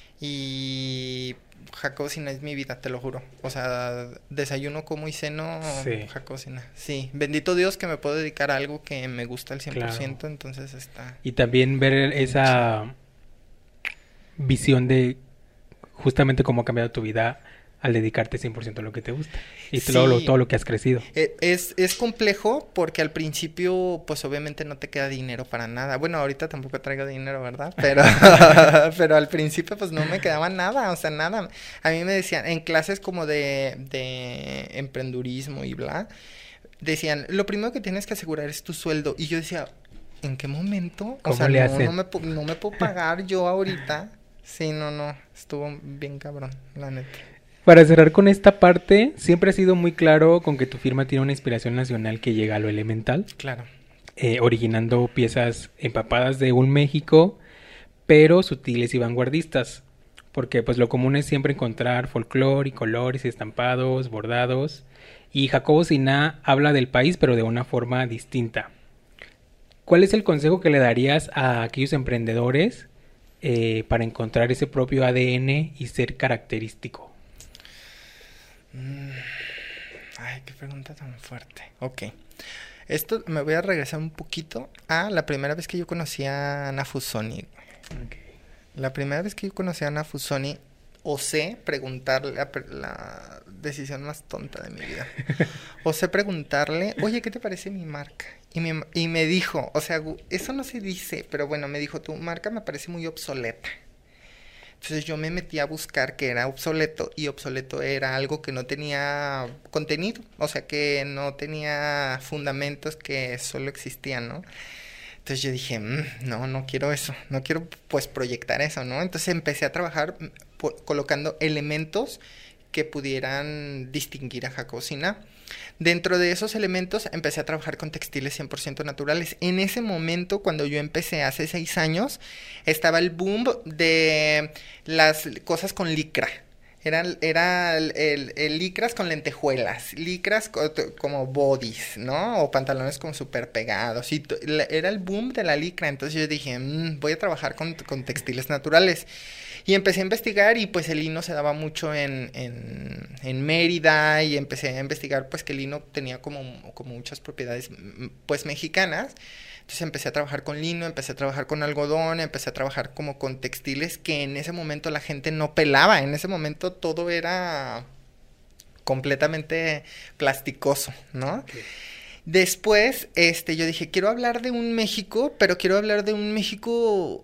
y Jacobo Sina es mi vida, te lo juro. O sea, desayuno, como y ceno,
Sí.
Jacobo Sina. Sí, bendito Dios que me puedo dedicar a algo que me gusta al cien por ciento,
Claro.
entonces está...
Y también ver esa visión de justamente cómo ha cambiado tu vida al dedicarte cien por ciento a lo que te gusta. Y todo lo,
Sí,
todo lo que has crecido.
e- es, es complejo porque al principio, pues obviamente no te queda dinero para nada. Bueno, ahorita tampoco traigo dinero, ¿verdad? Pero, pero al principio, pues no me quedaba nada, o sea, nada. A mí me decían, en clases como de, de emprendurismo y bla, decían, lo primero que tienes que asegurar es tu sueldo. Y yo decía, ¿en qué momento? O
¿Cómo
sea,
le
no,
hacen?
no me, pu- no me puedo pagar yo ahorita. Sí, no, no, estuvo bien cabrón, la neta.
Para cerrar con esta parte, siempre has sido muy claro con que tu firma tiene una inspiración nacional que llega a lo elemental,
Claro.
eh, originando piezas empapadas de un México, pero sutiles y vanguardistas. Porque pues lo común es siempre encontrar folclore y colores y estampados, bordados. Y Jacobo Sina habla del país, pero de una forma distinta. ¿Cuál es el consejo que le darías a aquellos emprendedores eh, para encontrar ese propio A D N y ser característico?
Mm, Ay, qué pregunta tan fuerte. Ok. Esto me voy a regresar un poquito a la primera vez que yo conocí a Ana Fusoni. La primera vez que yo conocí a Ana Fusoni, osé preguntarle, la, pre- la decisión más tonta de mi vida, osé preguntarle, oye, ¿qué te parece mi marca? Y me, y me dijo, o sea, gu- eso no se dice, pero bueno, me dijo, tu marca me parece muy obsoleta. Entonces yo me metí a buscar qué era obsoleto, y obsoleto era algo que no tenía contenido, o sea, que no tenía fundamentos, que solo existían, ¿no? Entonces yo dije, "Mm, no, no quiero eso, no quiero pues proyectar eso, ¿no?" Entonces empecé a trabajar mm, po- colocando elementos que pudieran distinguir a Jacobo Sina. Dentro de esos elementos empecé a trabajar con textiles cien por ciento naturales. En ese momento, cuando yo empecé hace seis años, estaba el boom de las cosas con licra. Eran, era el, el- el licras con lentejuelas, licras co- t- como bodies, ¿no? O pantalones como súper pegados. Y t- la- era el boom de la licra. Entonces yo dije, "Mm, voy a trabajar con, con textiles naturales." Y empecé a investigar, y pues el lino se daba mucho en, en, en Mérida, y empecé a investigar pues que el lino tenía como, como muchas propiedades mm, pues mexicanas. Entonces empecé a trabajar con lino, empecé a trabajar con algodón, empecé a trabajar como con textiles que en ese momento la gente no pelaba. En ese momento todo era completamente plasticoso, ¿no?
Okay.
Después, este, yo dije, quiero hablar de un México, pero quiero hablar de un México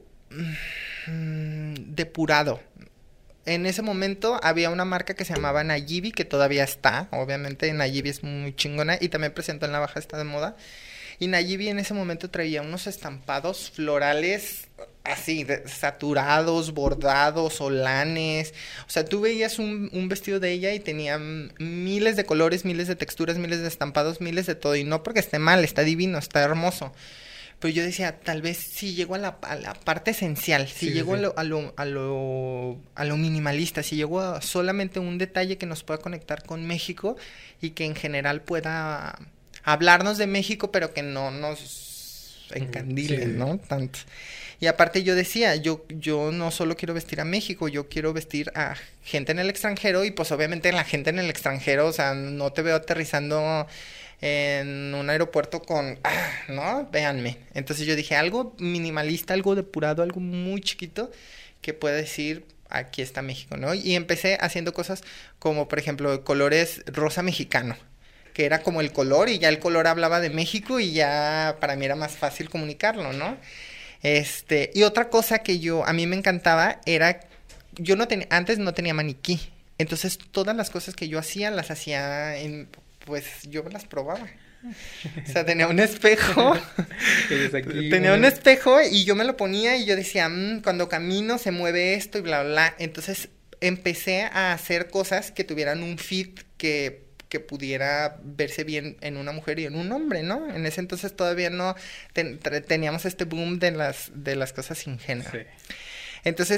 mm, depurado. En ese momento había una marca que se llamaba Nayibi, que todavía está, obviamente Nayibi es muy chingona, y también presentó en la baja está de moda. Y Nayibi en ese momento traía unos estampados florales así, de- saturados, bordados, holanes. O sea, tú veías un, un vestido de ella y tenía mm, miles de colores, miles de texturas, miles de estampados, miles de todo. Y no porque esté mal, está divino, está hermoso. Pero yo decía, tal vez si llego a la, a la parte esencial, si
Sí, sí,
llego a
sí.
lo, a lo, a lo, a lo minimalista, si llego a solamente un detalle que nos pueda conectar con México, y que en general pueda hablarnos de México, pero que no nos encandile,
Sí, sí, sí.
¿no? Tanto. Y aparte yo decía, yo, yo no solo quiero vestir a México, yo quiero vestir a gente en el extranjero, y pues obviamente la gente en el extranjero, o sea, no te veo aterrizando en un aeropuerto con, ah, ¿no? Véanme. Entonces yo dije, algo minimalista, algo depurado, algo muy chiquito que pueda decir, aquí está México, ¿no? Y empecé haciendo cosas como, por ejemplo, colores rosa mexicano, que era como el color, y ya el color hablaba de México, y ya para mí era más fácil comunicarlo, ¿no? Este, y otra cosa que yo, a mí me encantaba era, yo no tenía, antes no tenía maniquí, entonces todas las cosas que yo hacía, las hacía en, pues yo las probaba. O sea, tenía un espejo,
Aquí
tenía un
una...
espejo, y yo me lo ponía, y yo decía, mmm, cuando camino se mueve esto, y bla, bla, bla. Entonces empecé a hacer cosas que tuvieran un fit que que pudiera verse bien en una mujer y en un hombre, ¿no? En ese entonces todavía no ten, teníamos este boom de las, de las cosas sin género.
Sí.
Entonces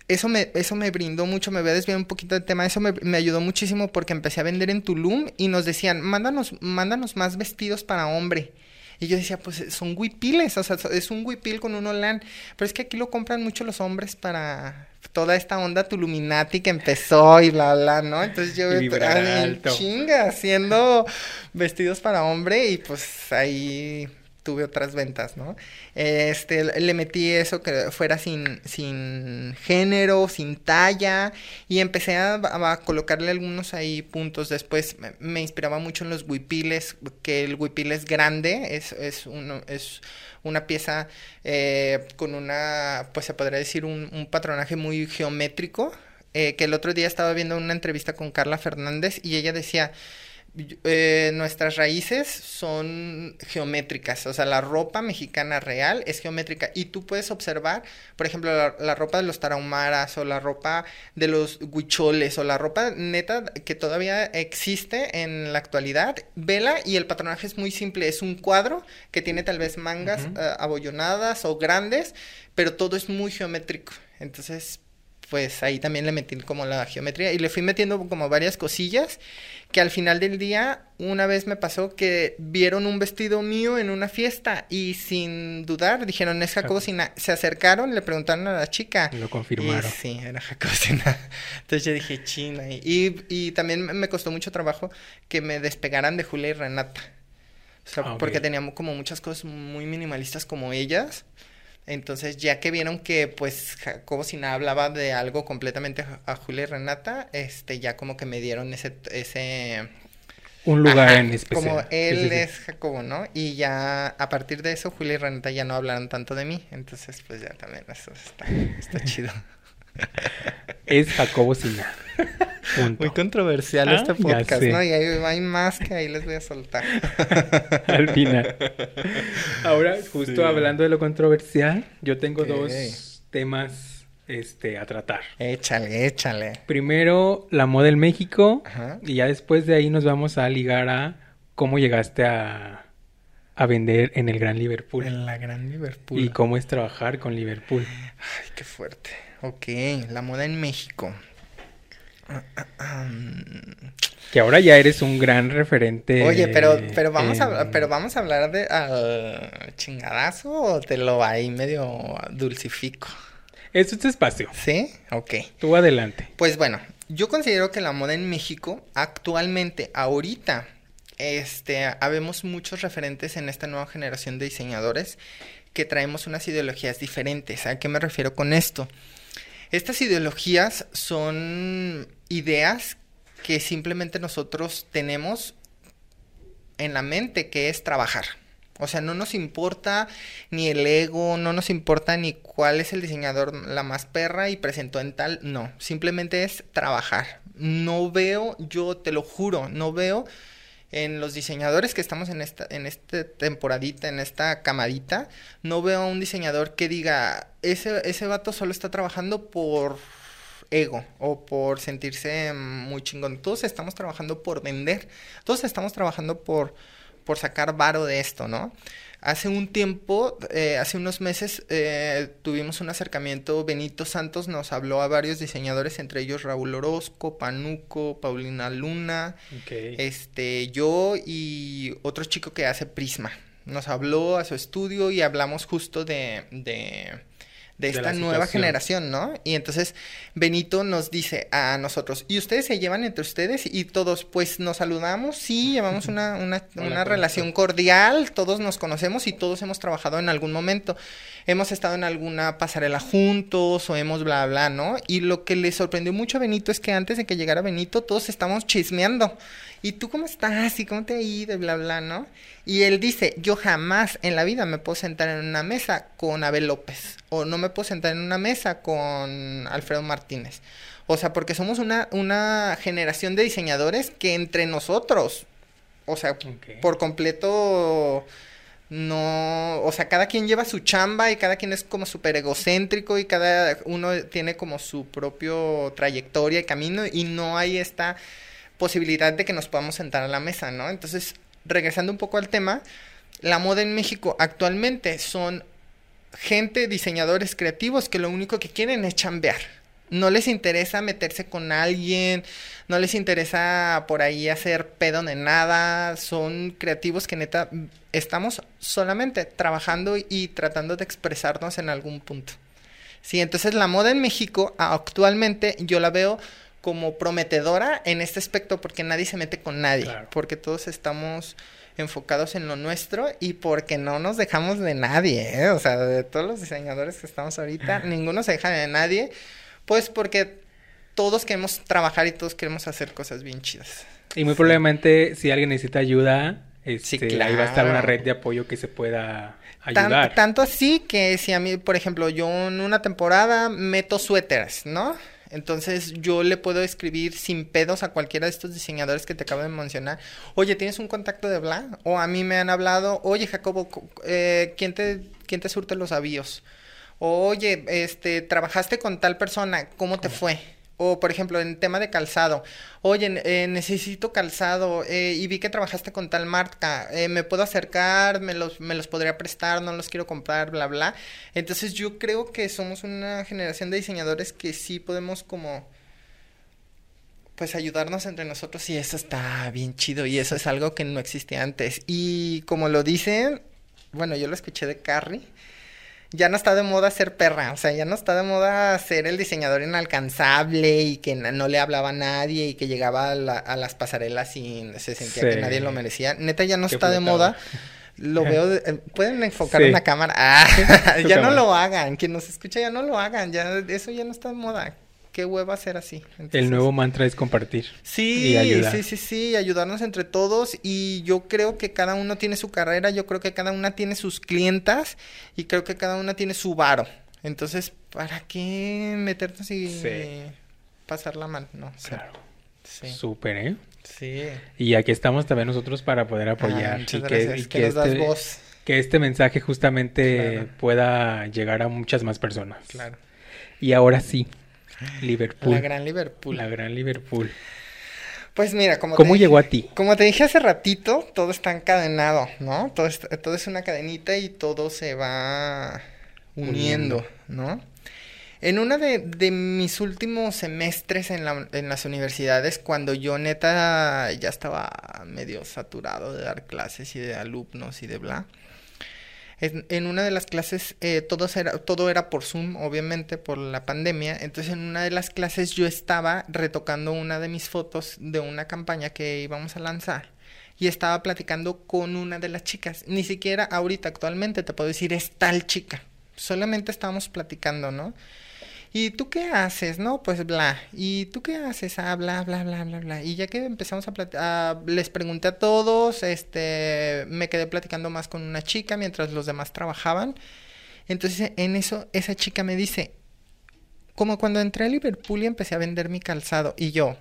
eso me, eso me brindó mucho, me voy a desviar un poquito del tema, eso me, me ayudó muchísimo porque empecé a vender en Tulum y nos decían, mándanos, mándanos más vestidos para hombre. Y yo decía, pues son huipiles, o sea, es un huipil con un holán. Pero es que aquí lo compran mucho los hombres para toda esta onda tuluminati que empezó y bla, bla, ¿no? Entonces yo en chinga haciendo vestidos para hombre y pues ahí tuve otras ventas, ¿no? Este, le metí eso que fuera sin, sin género, sin talla, y empecé a, a colocarle algunos ahí puntos. Después me, me inspiraba mucho en los huipiles, que el huipil es grande, es, es, uno, es una pieza eh, con una, pues se podría decir un, un patronaje muy geométrico, eh, que el otro día estaba viendo una entrevista con Carla Fernández y ella decía... Eh, nuestras raíces son geométricas, o sea, la ropa mexicana real es geométrica y tú puedes observar, por ejemplo, la, la ropa de los tarahumaras o la ropa de los huicholes o la ropa neta que todavía existe en la actualidad, vela y el patronaje es muy simple, es un cuadro que tiene tal vez mangas uh-huh. uh, abollonadas o grandes, pero todo es muy geométrico, entonces... pues ahí también le metí como la geometría y le fui metiendo como varias cosillas que al final del día una vez me pasó que vieron un vestido mío en una fiesta y sin dudar dijeron es Jacobo Sina, se acercaron, le preguntaron a la chica.
Lo confirmaron.
Y sí, era Jacobo Sina. Entonces yo dije, china. Y, y, y también me costó mucho trabajo que me despegaran de Julia y Renata. O sea, ah, okay. porque teníamos como muchas cosas muy minimalistas como ellas. Entonces, ya que vieron que, pues, Jacobo Sina hablaba de algo completamente a Julia y Renata, este, ya como que me dieron ese, ese...
un lugar ajá, en especial.
Como él
sí, sí,
es
sí.
Jacobo, ¿no? Y ya, a partir de eso, Julia y Renata ya no hablaron tanto de mí. Entonces, pues, ya también eso está, está chido.
Es Jacobo Sina. Punto.
Muy controversial ah, este podcast, ¿no? Y hay, hay más que ahí les voy a soltar.
Al final. Ahora, justo sí. hablando de lo controversial, yo tengo okay. dos temas este, a tratar.
Échale, échale.
Primero, la moda en México. Ajá. Y ya después de ahí nos vamos a ligar a cómo llegaste a, a vender en el Gran Liverpool.
En la Gran Liverpool.
Y cómo es trabajar con Liverpool.
Ay, qué fuerte. Ok, la moda en México.
Que ahora ya eres un gran referente.
Oye, pero pero vamos en... a pero vamos a hablar de al chingadazo o te lo ahí medio dulcifico.
Esto es espacio.
¿Sí? Ok.
Tú adelante.
Pues bueno, yo considero que la moda en México actualmente, ahorita, este, habemos muchos referentes en esta nueva generación de diseñadores que traemos unas ideologías diferentes. ¿A qué me refiero con esto? Estas ideologías son ideas que simplemente nosotros tenemos en la mente, que es trabajar. O sea, no nos importa ni el ego, no nos importa ni cuál es el diseñador la más perra y presentó en tal, no. Simplemente es trabajar. No veo, yo te lo juro, no veo en los diseñadores que estamos en esta en esta temporadita, en esta camadita, no veo a un diseñador que diga, ese ese vato solo está trabajando por ego o por sentirse muy chingón. Todos estamos trabajando por vender, todos estamos trabajando por, por sacar varo de esto, ¿no? Hace un tiempo, eh, hace unos meses, eh, tuvimos un acercamiento. Benito Santos nos habló a varios diseñadores, entre ellos Raúl Orozco, Panuco, Paulina Luna, okay. este, yo y otro chico que hace Prisma. Nos habló a su estudio y hablamos justo de... de de esta de nueva generación, ¿no? Y entonces Benito nos dice a nosotros, ¿y ustedes se llevan entre ustedes? Y todos, pues, nos saludamos, sí, llevamos una, una, una relación cordial, todos nos conocemos y todos hemos trabajado en algún momento. Hemos estado en alguna pasarela juntos o hemos bla, bla, ¿no? Y lo que le sorprendió mucho a Benito es que antes de que llegara Benito, todos estábamos chismeando. ¿Y tú cómo estás? ¿Y cómo te ha ido? Bla, bla, ¿no? Y él dice, yo jamás en la vida me puedo sentar en una mesa con Abel López. O no me puedo sentar en una mesa con Alfredo Martínez. O sea, porque somos una, una generación de diseñadores que entre nosotros, o sea, okay. por completo... No, o sea, cada quien lleva su chamba y cada quien es como súper egocéntrico y cada uno tiene como su propio trayectoria y camino y no hay esta posibilidad de que nos podamos sentar a la mesa, ¿no? Entonces, regresando un poco al tema, la moda en México actualmente son gente, diseñadores creativos que lo único que quieren es chambear. No les interesa meterse con alguien, no les interesa por ahí hacer pedo de nada, son creativos que neta estamos solamente trabajando y tratando de expresarnos en algún punto. Sí, entonces la moda en México actualmente yo la veo como prometedora en este aspecto porque nadie se mete con nadie, claro. Porque todos estamos enfocados en lo nuestro y porque no nos dejamos de nadie, ¿eh? O sea, de todos los diseñadores que estamos ahorita, ninguno se deja de nadie, pues porque todos queremos trabajar y todos queremos hacer cosas bien chidas.
Y muy sí. probablemente si alguien necesita ayuda, este,
sí, claro.
ahí va a estar una red de apoyo que se pueda ayudar.
Tan, tanto así que si a mí, por ejemplo, yo en una temporada meto suéteres, ¿no? Entonces yo le puedo escribir sin pedos a cualquiera de estos diseñadores que te acabo de mencionar. Oye, ¿tienes un contacto de bla? O a mí me han hablado, oye, Jacobo, eh, ¿quién te, quién te surte los avíos? O, oye, este, trabajaste con tal persona, ¿cómo te fue? O, por ejemplo, en tema de calzado, oye, eh, necesito calzado eh, y vi que trabajaste con tal marca, eh, ¿me puedo acercar? ¿Me los, me los podría prestar? ¿No los quiero comprar? Bla, bla. Entonces, yo creo que somos una generación de diseñadores que sí podemos como, pues, ayudarnos entre nosotros y eso está bien chido y eso es algo que no existía antes. Y como lo dicen, bueno, yo lo escuché de Carrie, ya no está de moda ser perra, o sea, ya no está de moda ser el diseñador inalcanzable y que no le hablaba a nadie y que llegaba a, la, a las pasarelas y se sentía sí. que nadie lo merecía. Neta, ya no Qué está flotado. de moda. Lo veo, de, eh, pueden enfocar sí. una cámara. Ah, ya cámara. no lo hagan, quien nos escucha ya no lo hagan, ya eso ya no está de moda. Qué hueva ser así.
Entonces, el nuevo mantra es compartir.
Sí,
y ayudar.
sí, sí, sí, ayudarnos entre todos y yo creo que cada uno tiene su carrera, yo creo que cada una tiene sus clientas y creo que cada una tiene su varo. Entonces, ¿para qué meternos y sí. pasarla mal? No,
claro.
Sí.
Súper, ¿eh?
Sí.
Y aquí estamos también nosotros para poder apoyar.
Ah, muchas
y
gracias,
que, y
que,
que
nos
este,
das voz.
Que este mensaje justamente
claro.
pueda llegar a muchas más personas.
Claro.
Y ahora sí. Liverpool.
La gran Liverpool.
La gran Liverpool.
Pues mira, como
¿Cómo
te
llegó
dije,
a ti?
Como te dije hace ratito, todo está encadenado, ¿no? Todo es, todo es una cadenita y todo se va uniendo, uniendo. ¿no? En uno de, de mis últimos semestres en, la, en las universidades, cuando yo neta ya estaba medio saturado de dar clases y de alumnos y de bla, En, en una de las clases, eh, todo, era, todo era por Zoom, obviamente, por la pandemia. Entonces, en una de las clases yo estaba retocando una de mis fotos de una campaña que íbamos a lanzar. Y estaba platicando con una de las chicas. Ni siquiera ahorita, actualmente, te puedo decir, es tal chica. Solamente estábamos platicando, ¿no? ¿Y tú qué haces? No, pues bla. ¿Y tú qué haces? Ah, bla, bla, bla, bla, bla. Y ya que empezamos a platicar, les pregunté a todos, este, me quedé platicando más con una chica mientras los demás trabajaban. Entonces, en eso, esa chica me dice, como cuando entré a Liverpool y empecé a vender mi calzado. Y yo,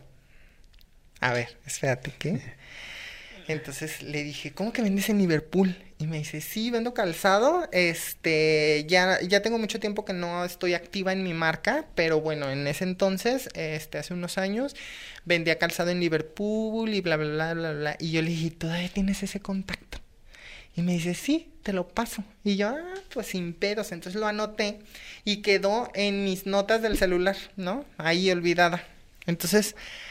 a ver, espérate, ¿qué? Entonces le dije, ¿cómo que vendes en Liverpool? Y me dice, sí, vendo calzado, este, ya, ya tengo mucho tiempo que no estoy activa en mi marca, pero bueno, en ese entonces, este, hace unos años, vendía calzado en Liverpool y bla, bla, bla, bla, bla. Y yo le dije, ¿todavía tienes ese contacto? Y me dice, sí, te lo paso. Y yo, ah, pues sin pedos. Entonces lo anoté y quedó en mis notas del celular, ¿no? Ahí olvidada. Entonces,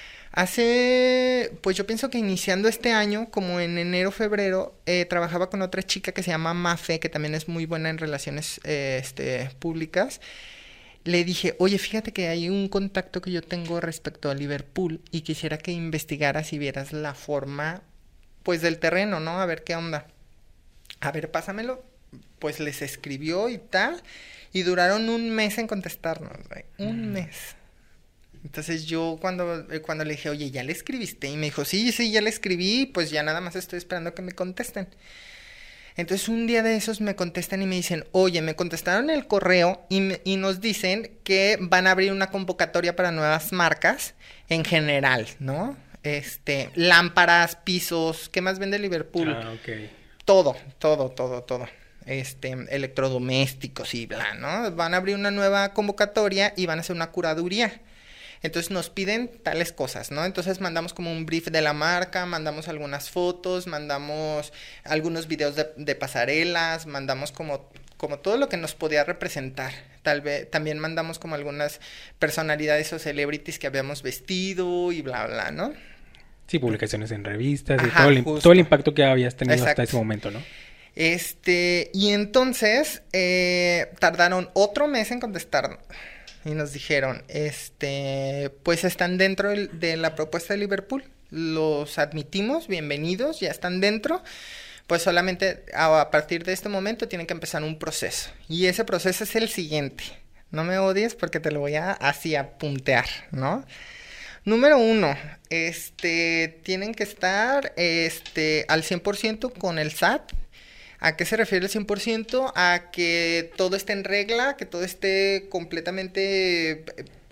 hace, pues yo pienso que iniciando este año, como en enero, febrero, eh, trabajaba con otra chica que se llama Mafe, que también es muy buena en relaciones eh, este, públicas. Le dije, oye, fíjate que hay un contacto que yo tengo respecto a Liverpool y quisiera que investigaras y vieras la forma, pues, del terreno, ¿no? A ver qué onda. A ver, pásamelo. Pues les escribió y tal, y duraron un mes en contestarnos, güey. Un mm. mes. Entonces yo cuando, eh, cuando le dije, oye, ¿ya le escribiste? Y me dijo, sí, sí, ya le escribí, pues ya nada más estoy esperando que me contesten. Entonces un día de esos me contestan y me dicen, oye, me contestaron el correo y, me, y nos dicen que van a abrir una convocatoria para nuevas marcas en general, ¿no? Este, lámparas, pisos, ¿qué más vende Liverpool?
Ah, ok.
Todo, todo, todo, todo. Este, electrodomésticos y bla, ¿no? Van a abrir una nueva convocatoria y van a hacer una curaduría. Entonces nos piden tales cosas, ¿no? Entonces mandamos como un brief de la marca, mandamos algunas fotos, mandamos algunos videos de, de pasarelas, mandamos como como todo lo que nos podía representar. Tal vez también mandamos como algunas personalidades o celebrities que habíamos vestido y bla, bla, ¿no?
Sí, publicaciones en revistas y
Ajá,
todo el,
justo.
todo el impacto que habías tenido
Exacto.
hasta ese momento, ¿no?
Este, y entonces eh, tardaron otro mes en contestar y nos dijeron, este, pues están dentro del- de la propuesta de Liverpool, los admitimos, bienvenidos, ya están dentro, pues solamente a, a partir de este momento tienen que empezar un proceso. Y ese proceso es el siguiente, no me odies porque te lo voy a así a puntear, ¿no? Número uno, este, tienen que estar, este, al cien por ciento con el S A T. ¿A qué se refiere el cien por ciento? A que todo esté en regla, que todo esté completamente, eh,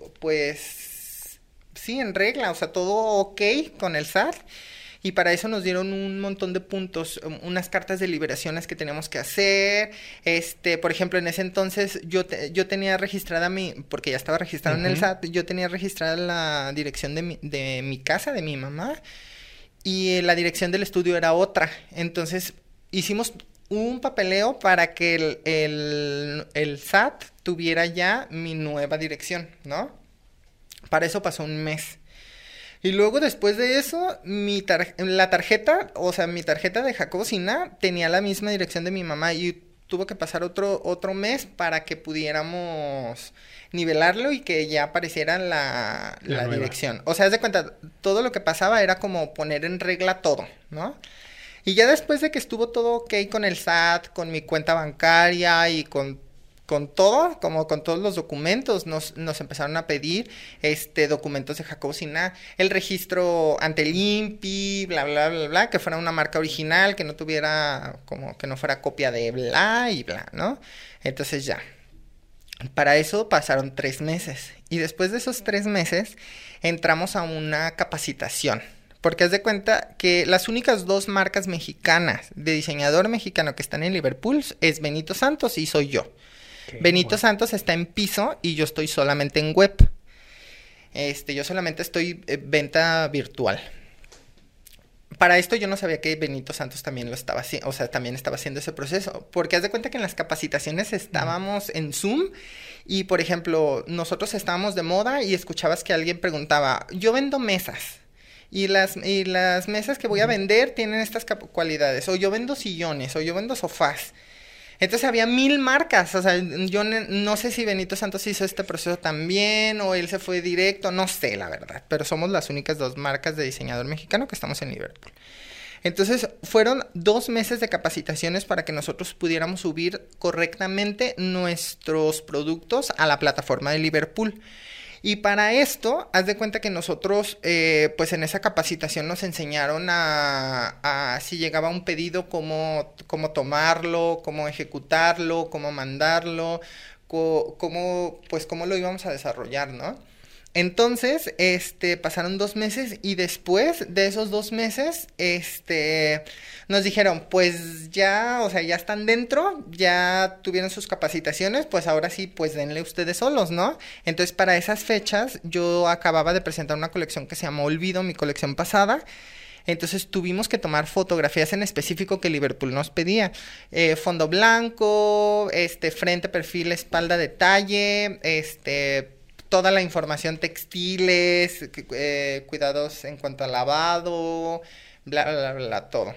pues, sí, en regla, o sea, todo ok con el S A T. Y para eso nos dieron un montón de puntos, um, unas cartas de liberaciones que teníamos que hacer. Este, por ejemplo, en ese entonces yo, te- yo tenía registrada mi, porque ya estaba registrado en el
Ujú.
S A T, yo tenía registrada la dirección de mi, de mi casa, de mi mamá, y eh, la dirección del estudio era otra. Entonces hicimos un papeleo para que el, el, el S A T tuviera ya mi nueva dirección, ¿no? Para eso pasó un mes. Y luego después de eso, mi tar- la tarjeta, o sea, mi tarjeta de Jacobo Sina tenía la misma dirección de mi mamá y tuvo que pasar otro, otro mes para que pudiéramos nivelarlo y que ya apareciera la,
La
la
nueva.
dirección. O sea, haz de cuenta, todo lo que pasaba era como poner en regla todo, ¿no? Y ya después de que estuvo todo ok con el S A T, con mi cuenta bancaria y con, con todo, como con todos los documentos, nos, nos empezaron a pedir este documentos de Jacobo Sina, el registro ante el I N P I, bla, bla, bla, bla, que fuera una marca original, que no tuviera, como que no fuera copia de bla y bla, ¿no? Entonces ya. Para eso pasaron tres meses. Y después de esos tres meses entramos a una capacitación. Porque haz de cuenta que las únicas dos marcas mexicanas de diseñador mexicano que están en Liverpool es Benito Santos y soy yo.
Ok,
Benito
bueno.
Santos está en piso y yo estoy solamente en web. Este, yo solamente estoy eh, venta virtual. Para esto yo no sabía que Benito Santos también lo estaba haciendo, o sea, también estaba haciendo ese proceso, porque haz de cuenta que en las capacitaciones estábamos en Zoom y, por ejemplo, nosotros estábamos de moda y escuchabas que alguien preguntaba, yo vendo mesas y las, y las mesas que voy a vender tienen estas cap- cualidades, o yo vendo sillones, o yo vendo sofás. Entonces había mil marcas, o sea, yo ne- no sé si Benito Santos hizo este proceso también o él se fue directo, no sé la verdad, pero somos las únicas dos marcas de diseñador mexicano que estamos en Liverpool. Entonces fueron dos meses de capacitaciones para que nosotros pudiéramos subir correctamente nuestros productos a la plataforma de Liverpool. Y para esto, haz de cuenta que nosotros, eh, pues en esa capacitación nos enseñaron a, a si llegaba un pedido, cómo, cómo tomarlo, cómo ejecutarlo, cómo mandarlo, co- cómo, pues cómo lo íbamos a desarrollar, ¿no? Entonces, este, pasaron dos meses y después de esos dos meses, este, nos dijeron, pues ya, o sea, ya están dentro, ya tuvieron sus capacitaciones, pues ahora sí, pues denle ustedes solos, ¿no? Entonces, para esas fechas, yo acababa de presentar una colección que se llamó Olvido, mi colección pasada. Entonces tuvimos que tomar fotografías en específico que Liverpool nos pedía. Eh, fondo blanco, este, frente, perfil, espalda, detalle, este, toda la información textiles, cu- eh, cuidados en cuanto al lavado, bla, bla, bla, bla, todo.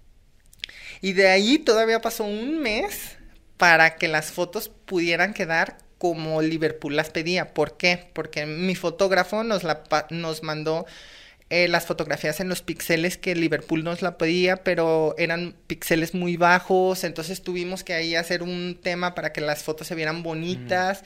Y de ahí todavía pasó un mes para que las fotos pudieran quedar como Liverpool las pedía. ¿Por qué? Porque mi fotógrafo nos, la, pa- nos mandó eh, las fotografías en los píxeles que Liverpool nos la pedía, pero eran píxeles muy bajos, entonces tuvimos que ahí hacer un tema para que las fotos se vieran bonitas.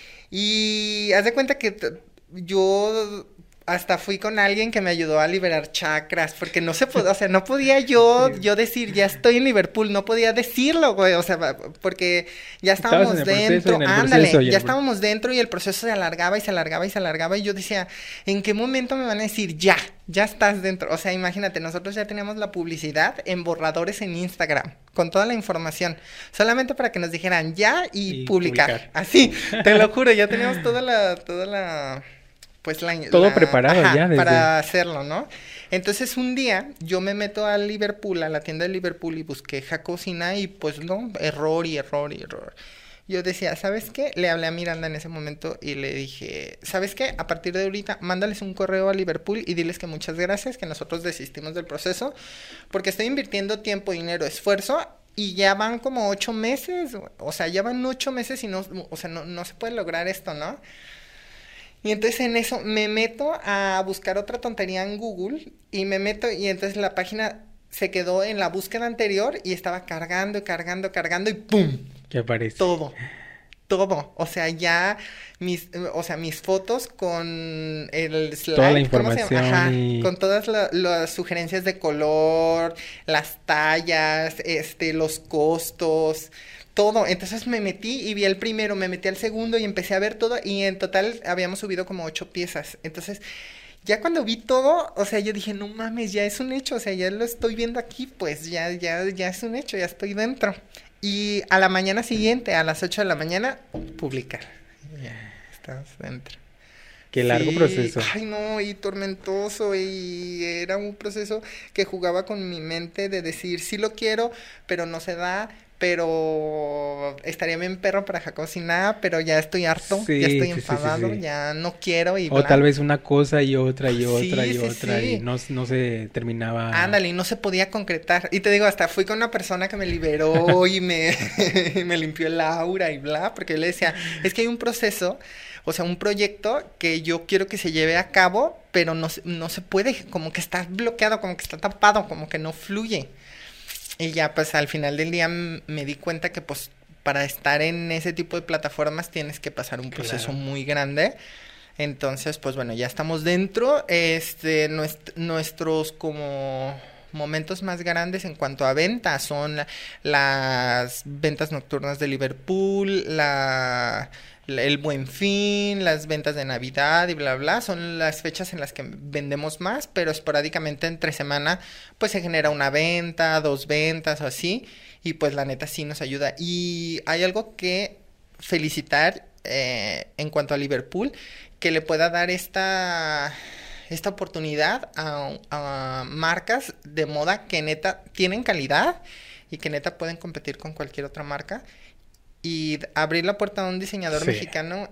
Y haz de cuenta que t- yo hasta fui con alguien que me ayudó a liberar chakras, porque no se podía, o sea, no podía yo, yo decir, ya estoy en Liverpool, no podía decirlo, güey, o sea, va- porque ya
Estabas
estábamos
en el proceso,
dentro,
en el
ándale,
proceso, y el
ya
pro-
estábamos dentro y el proceso se alargaba y se alargaba y se alargaba y yo decía, ¿en qué momento me van a decir, ya, ya estás dentro? O sea, imagínate, nosotros ya teníamos la publicidad en borradores en Instagram, con toda la información, solamente para que nos dijeran ya y,
Y
publicar.
publicar.
Así, te lo juro, ya teníamos toda la, toda la, pues la...
Todo
la,
preparado
ajá,
ya desde...
para hacerlo, ¿no? Entonces un día yo me meto a Liverpool, a la tienda de Liverpool y busqué Jacocina y pues no, error y error y error. Yo decía, ¿sabes qué? Le hablé a Miranda en ese momento y le dije, ¿sabes qué? A partir de ahorita, mándales un correo a Liverpool y diles que muchas gracias, que nosotros desistimos del proceso, porque estoy invirtiendo tiempo, dinero, esfuerzo, y ya van como ocho meses, o sea, ya van ocho meses y no, o sea, no, no se puede lograr esto, ¿no? Y entonces en eso me meto a buscar otra tontería en Google y me meto y entonces la página se quedó en la búsqueda anterior y estaba cargando, cargando, cargando y ¡pum!
¿Qué aparece?
Todo, todo. O sea, ya mis, o sea, mis fotos con el slide.
Toda la
¿cómo se llama?
información
Ajá,
y...
con todas la, las sugerencias de color, las tallas, este, los costos... todo, entonces me metí y vi el primero, me metí al segundo y empecé a ver todo y en total habíamos subido como ocho piezas, entonces ya cuando vi todo, o sea, yo dije, no mames, ya es un hecho, o sea, ya lo estoy viendo aquí, pues ya, ya, ya es un hecho, ya estoy dentro. Y a la mañana siguiente, a las ocho de la mañana, publicar, ya, estamos dentro.
Qué largo
sí,
proceso.
Ay, no, y tormentoso, y era un proceso que jugaba con mi mente de decir, sí lo quiero, pero no se da, pero estaría bien perro para Jacocina, pero ya estoy harto,
sí,
ya estoy
sí,
enfadado,
sí, sí, sí.
ya no quiero y
o
bla.
tal vez una cosa y otra y otra
sí,
y
sí,
otra
sí.
y no, no se terminaba.
Ándale, y no se podía concretar. Y te digo, hasta fui con una persona que me liberó y me, me limpió el aura y bla, porque yo le decía, es que hay un proceso, o sea, un proyecto que yo quiero que se lleve a cabo, pero no, no se puede, como que está bloqueado, como que está tapado, como que no fluye. Y ya, pues, al final del día m- me di cuenta que, pues, para estar en ese tipo de plataformas tienes que pasar un proceso
Claro.
muy grande. Entonces, pues, bueno, ya estamos dentro. Este, nuest- nuestros como momentos más grandes en cuanto a ventas son la- las ventas nocturnas de Liverpool, la, la- el Buen Fin, las ventas de Navidad y bla, bla. Son las fechas en las que vendemos más, pero esporádicamente entre semana pues se genera una venta, dos ventas o así, y pues la neta sí nos ayuda. Y hay algo que felicitar eh, en cuanto a Liverpool, que le pueda dar esta, esta oportunidad a, a marcas de moda que neta tienen calidad y que neta pueden competir con cualquier otra marca. Y abrir la puerta a un diseñador
Sí.
mexicano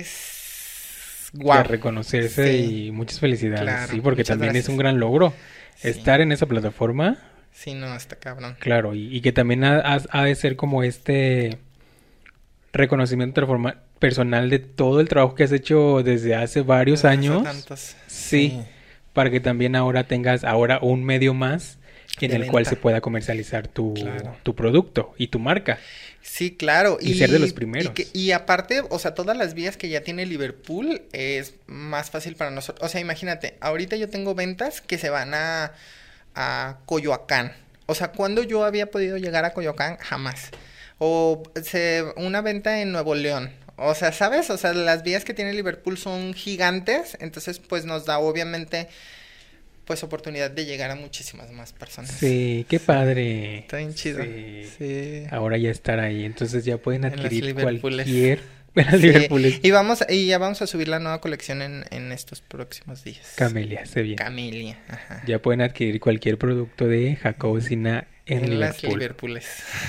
es
De
guau.
reconocerse
Sí.
y muchas felicidades.
Claro,
sí, porque
muchas
también
gracias.
es un gran logro
Sí.
estar en esa plataforma.
Sí, no, está cabrón.
Claro, y, y que también ha, ha- ha de ser como este reconocimiento forma- personal de todo el trabajo que has hecho desde hace varios
Desde hace
años.
tantos.
Sí, para que también ahora tengas ahora un medio más en
De
el cual
venta.
se pueda comercializar tu,
Claro.
tu producto y tu marca.
Sí, claro.
Y ser de los primeros.
Y, que- y aparte, o sea, todas las vías que ya tiene Liverpool es más fácil para nosotros. O sea, imagínate, ahorita yo tengo ventas que se van a, a Coyoacán. O sea, ¿cuándo yo había podido llegar a Coyoacán? Jamás. O se, una venta en Nuevo León. O sea, ¿sabes? O sea, las vías que tiene Liverpool son gigantes. Entonces, pues nos da obviamente, pues, oportunidad de llegar a muchísimas más personas.
Sí, qué padre.
Está bien chido.
Sí.
Sí.
Ahora ya estar ahí, entonces ya pueden
En las
adquirir
Liverpooles.
cualquier en las
Sí,
Liverpooles.
y vamos, y ya vamos a subir la nueva colección en, en estos próximos días.
Camelia, sé bien.
Camelia, ajá.
Ya pueden adquirir cualquier producto de Jacocina en,
En las
Liverpool
Liverpooles.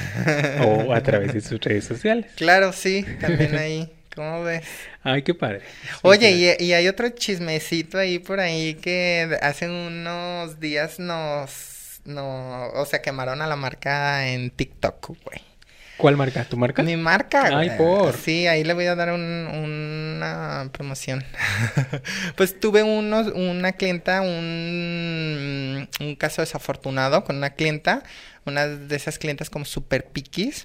o a través de sus redes sociales.
Claro, sí, también ahí. ¿Cómo ves?
Ay, qué padre.
Oye,
Sí,
y, y hay otro chismecito ahí por ahí que hace unos días nos, no, o sea, quemaron a la marca en TikTok, güey.
¿cuál marca? ¿Tu marca?
Mi marca,
Ay,
güey.
por.
Sí, ahí le voy a dar un, una promoción. Pues tuve unos, una clienta, un, un caso desafortunado con una clienta, una de esas clientas como super piquis.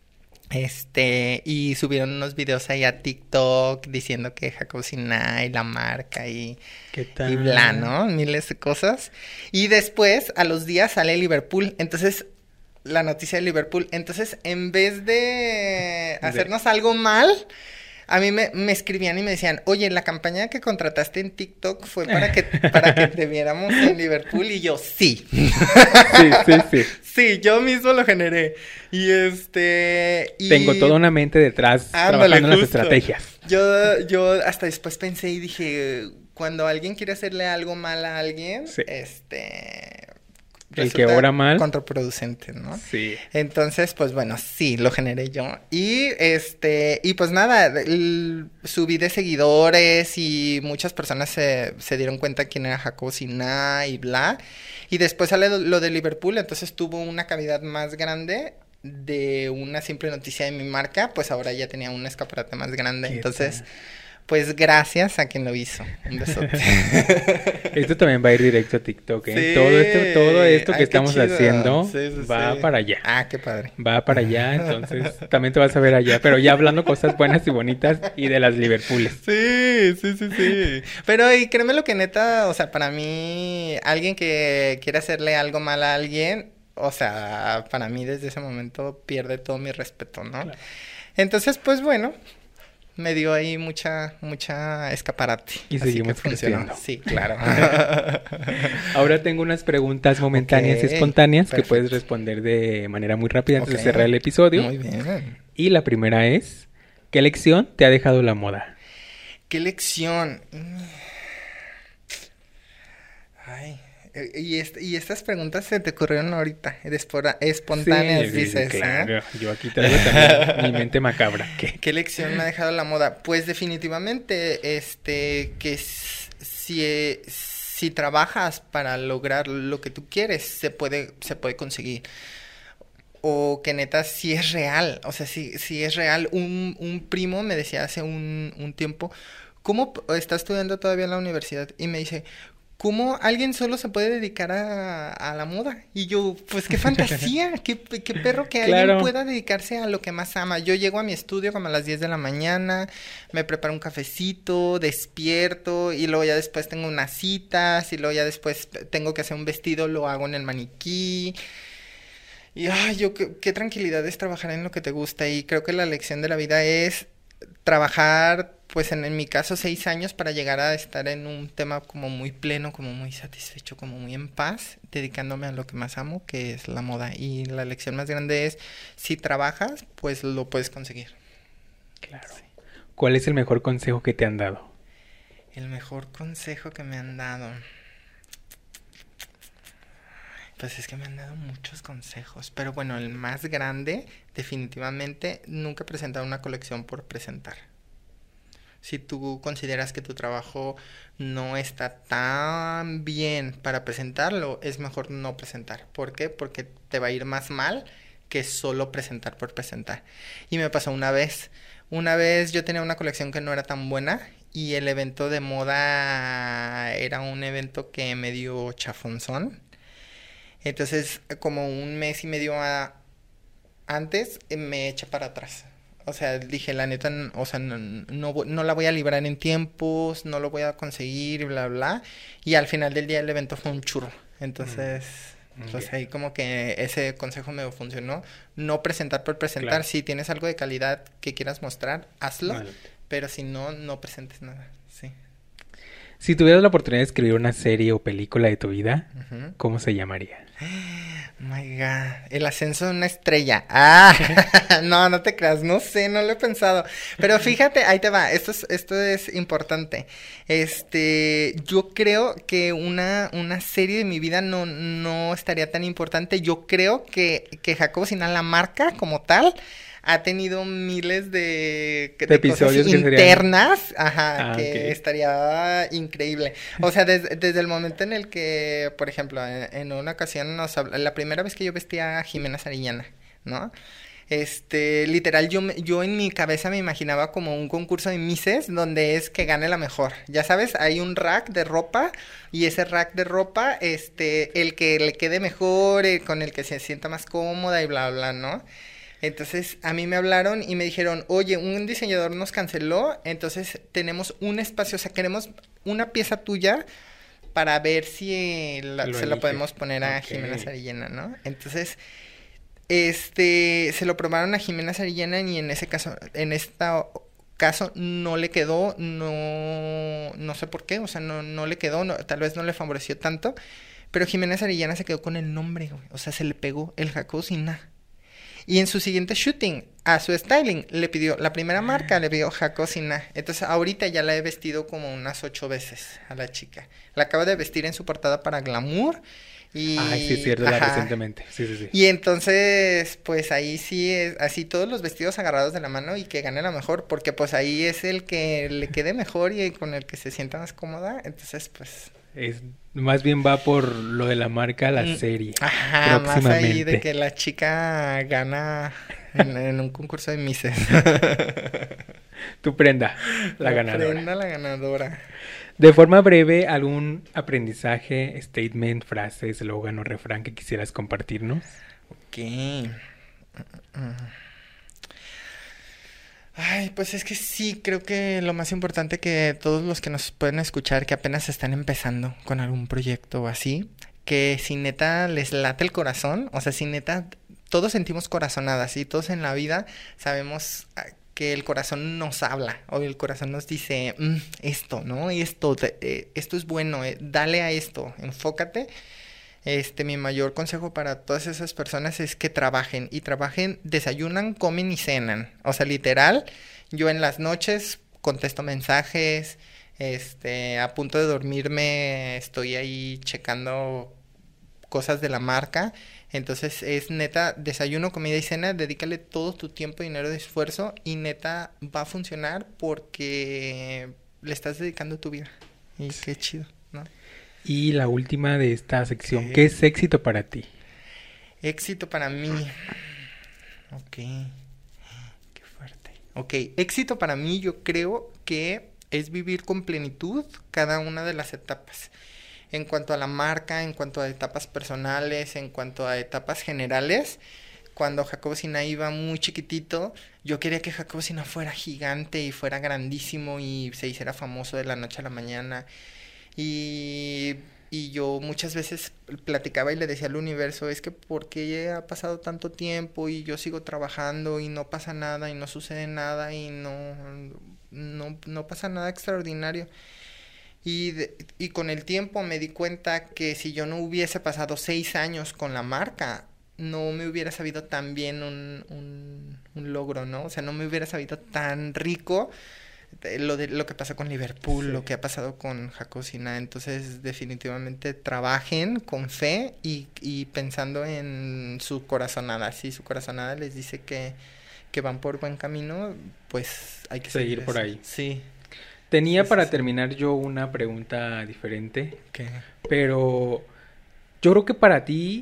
Este, y subieron unos videos ahí a TikTok diciendo que Jacocina y la marca y,
¿Qué tal?
y bla, ¿no? Miles de cosas. Y después, a los días, sale Liverpool. Entonces, la noticia de Liverpool. Entonces, en vez de hacernos algo mal, A mí me, me escribían y me decían, oye, la campaña que contrataste en TikTok fue para que, para que te viéramos en Liverpool. Y yo, sí.
Sí, sí, sí.
Sí, yo mismo lo generé. Y este... Y...
Tengo toda una mente detrás
Ándale,
trabajando en las
justo.
estrategias.
Yo, yo hasta después pensé y dije, cuando alguien quiere hacerle algo mal a alguien,
Sí.
este...
El que obra mal.
Contraproducente, ¿no?
Sí.
Entonces, pues bueno, sí, lo generé yo. Y este, y pues nada, el, subí de seguidores y muchas personas se, se dieron cuenta quién era Jacobo Sina y bla. Y después sale lo, lo de Liverpool, entonces tuvo una cavidad más grande de una simple noticia de mi marca, pues ahora ya tenía un escaparate más grande. Entonces, tal? Pues gracias a quien lo hizo. Un besote.
Esto también va a ir directo a TikTok, ¿eh?
Sí.
Todo esto, todo esto que
Ay,
estamos
chido.
haciendo
sí, sí,
va
sí.
para allá.
Ah, qué padre.
Va para allá, entonces también te vas a ver allá, pero ya hablando cosas buenas y bonitas y de las Liverpooles.
Sí, sí, sí, sí. Pero y créeme lo que neta, o sea, para mí, alguien que quiere hacerle algo mal a alguien, o sea, para mí desde ese momento pierde todo mi respeto, ¿no? Claro. Entonces, pues bueno, me dio ahí mucha, mucha escaparate.
Y
así
seguimos
que funcionó.
creciendo.
Sí, claro.
Ahora tengo unas preguntas momentáneas
Okay,
y espontáneas
perfecto.
que puedes responder de manera muy rápida antes
Okay.
de cerrar el episodio.
Muy bien.
Y la primera es, ¿qué lección te ha dejado la moda?
¿Qué lección? Ay... Y, est y estas preguntas se te ocurrieron ahorita, espora espontáneas,
sí,
dices,
sí, claro.
¿eh?
Yo aquí traigo también mi mente macabra. ¿Qué?
¿Qué lección me ha dejado la moda? Pues definitivamente, este, que si, si trabajas para lograr lo que tú quieres, se puede, se puede conseguir. O que neta sí es real, o sea, sí, sí es real. Un, un primo me decía hace un, un tiempo, ¿cómo está estudiando todavía en la universidad? Y me dice, ¿cómo alguien solo se puede dedicar a, a la moda? Y yo, pues qué fantasía, qué, qué perro que
Claro.
alguien pueda dedicarse a lo que más ama. Yo llego a mi estudio como a las diez de la mañana, me preparo un cafecito, despierto, y luego ya después tengo unas citas, y luego ya después tengo que hacer un vestido, lo hago en el maniquí. Y ay, yo, qué, qué tranquilidad es trabajar en lo que te gusta, y creo que la lección de la vida es trabajar, pues en, en mi caso, seis años para llegar a estar en un tema como muy pleno, como muy satisfecho, como muy en paz, dedicándome a lo que más amo, que es la moda. Y la lección más grande es, si trabajas, pues lo puedes conseguir.
Claro. Sí. ¿Cuál es el mejor consejo que te han dado?
El mejor consejo que me han dado... Pues es que me han dado muchos consejos, pero bueno, el más grande, definitivamente, nunca he presentado una colección por presentar. Si tú consideras que tu trabajo no está tan bien para presentarlo, es mejor no presentar. ¿Por qué? Porque te va a ir más mal que solo presentar por presentar. Y me pasó una vez. Una vez yo tenía una colección que no era tan buena y el evento de moda era un evento que me dio chafonzón. Entonces, como un mes y medio a, antes, me eché para atrás. O sea, dije, la neta, o sea, no, no, no la voy a librar en tiempos, no lo voy a conseguir, bla, bla. Y al final del día el evento fue un churro. Entonces, mm, pues ahí como que ese consejo me funcionó. No presentar por presentar. Claro. Si tienes algo de calidad que quieras mostrar, hazlo. Vale. Pero si no, no presentes nada. Sí.
Si tuvieras la oportunidad de escribir una serie o película de tu vida, uh-huh. ¿cómo se llamaría?
Oh my God, el ascenso de una estrella. Ah, no, no te creas, no sé, no lo he pensado. Pero fíjate, ahí te va, esto es, esto es importante. Este, yo creo que una, una serie de mi vida no, no estaría tan importante. Yo creo que, que Jacobo Sina, la marca como tal, ha tenido miles de, de, de episodios cosas internas, serían... ajá, ah, que okay. estaría increíble. O sea, des, desde el momento en el que, por ejemplo, en, en una ocasión nos habla, la primera vez que yo vestía a Jimena Sariñana, ¿no? Este, literal, yo, yo en mi cabeza me imaginaba como un concurso de Misses donde es que gane la mejor. Ya sabes, hay un rack de ropa y ese rack de ropa, este, el que le quede mejor, el, con el que se sienta más cómoda y bla, bla, ¿no? Entonces a mí me hablaron y me dijeron, oye, un diseñador nos canceló, entonces tenemos un espacio, o sea, queremos una pieza tuya para ver si la, se la podemos poner a okay. Jimena Sariñana, ¿no? Entonces, este, se lo probaron a Jimena Sariñana y en ese caso, en esta caso no le quedó, no, no sé por qué, o sea, no, no le quedó, no, tal vez no le favoreció tanto, pero Jiménez Arellana se quedó con el nombre, güey, o sea, se le pegó el Jacobo Sina. Y en su siguiente shooting, a su styling, le pidió, la primera marca le pidió Jacobo Sina. Entonces, ahorita ya la he vestido como unas ocho veces a la chica. La acabo de vestir en su portada para Glamour. Y...
Ay, sí, es cierto, la recientemente. Sí, sí, sí.
Y entonces, pues ahí sí es, así todos los vestidos agarrados de la mano y que gane la mejor, porque pues ahí es el que le quede mejor y con el que se sienta más cómoda. Entonces, pues...
Es, más bien va por lo de la marca, la serie.
Ajá, más ahí de que la chica gana en, en un concurso de Misses.
Tu prenda, la, la ganadora.
Prenda, la ganadora.
De forma breve, ¿algún aprendizaje, statement, frase, eslogan o refrán que quisieras compartirnos?
Ok. Ay, pues es que sí, creo que lo más importante que todos los que nos pueden escuchar que apenas están empezando con algún proyecto o así, que si neta les late el corazón, o sea, si neta todos sentimos corazonadas y todos en la vida sabemos que el corazón nos habla o el corazón nos dice mmm, esto, ¿no? Esto, eh, esto es bueno, eh, dale a esto, enfócate. Este, mi mayor consejo para todas esas personas es que trabajen y trabajen, desayunan, comen y cenan. O sea, literal, yo en las noches contesto mensajes, este, a punto de dormirme estoy ahí checando cosas de la marca. Entonces es neta, desayuno, comida y cena, dedícale todo tu tiempo, dinero, de esfuerzo y neta va a funcionar porque le estás dedicando tu vida. Y sí. Qué chido, ¿no?
Y la última de esta sección, ¿qué, ¿qué es éxito para ti?
Éxito para mí. Ok. Qué fuerte. Ok, éxito para mí yo creo que es vivir con plenitud cada una de las etapas. En cuanto a la marca, en cuanto a etapas personales, en cuanto a etapas generales. Cuando Jacobo Sina iba muy chiquitito, yo quería que Jacobo Sina fuera gigante y fuera grandísimo y se hiciera famoso de la noche a la mañana. Y, y yo muchas veces platicaba y le decía al universo, es que ¿por qué ha pasado tanto tiempo y yo sigo trabajando y no pasa nada y no sucede nada y no, no, no pasa nada extraordinario? Y, de, y con el tiempo me di cuenta que si yo no hubiese pasado seis años con la marca, no me hubiera sabido tan bien un, un, un logro, ¿no? O sea, no me hubiera sabido tan rico lo de lo que pasa con Liverpool, sí. Lo que ha pasado con Jacobo Sina. Entonces definitivamente trabajen con fe y, y pensando en su corazonada. Si su corazonada les dice que, que van por buen camino, pues hay que
seguir, seguir por
eso.
ahí.
Sí.
Tenía
sí,
para
sí,
terminar yo una pregunta diferente,
¿qué?
Pero yo creo que para ti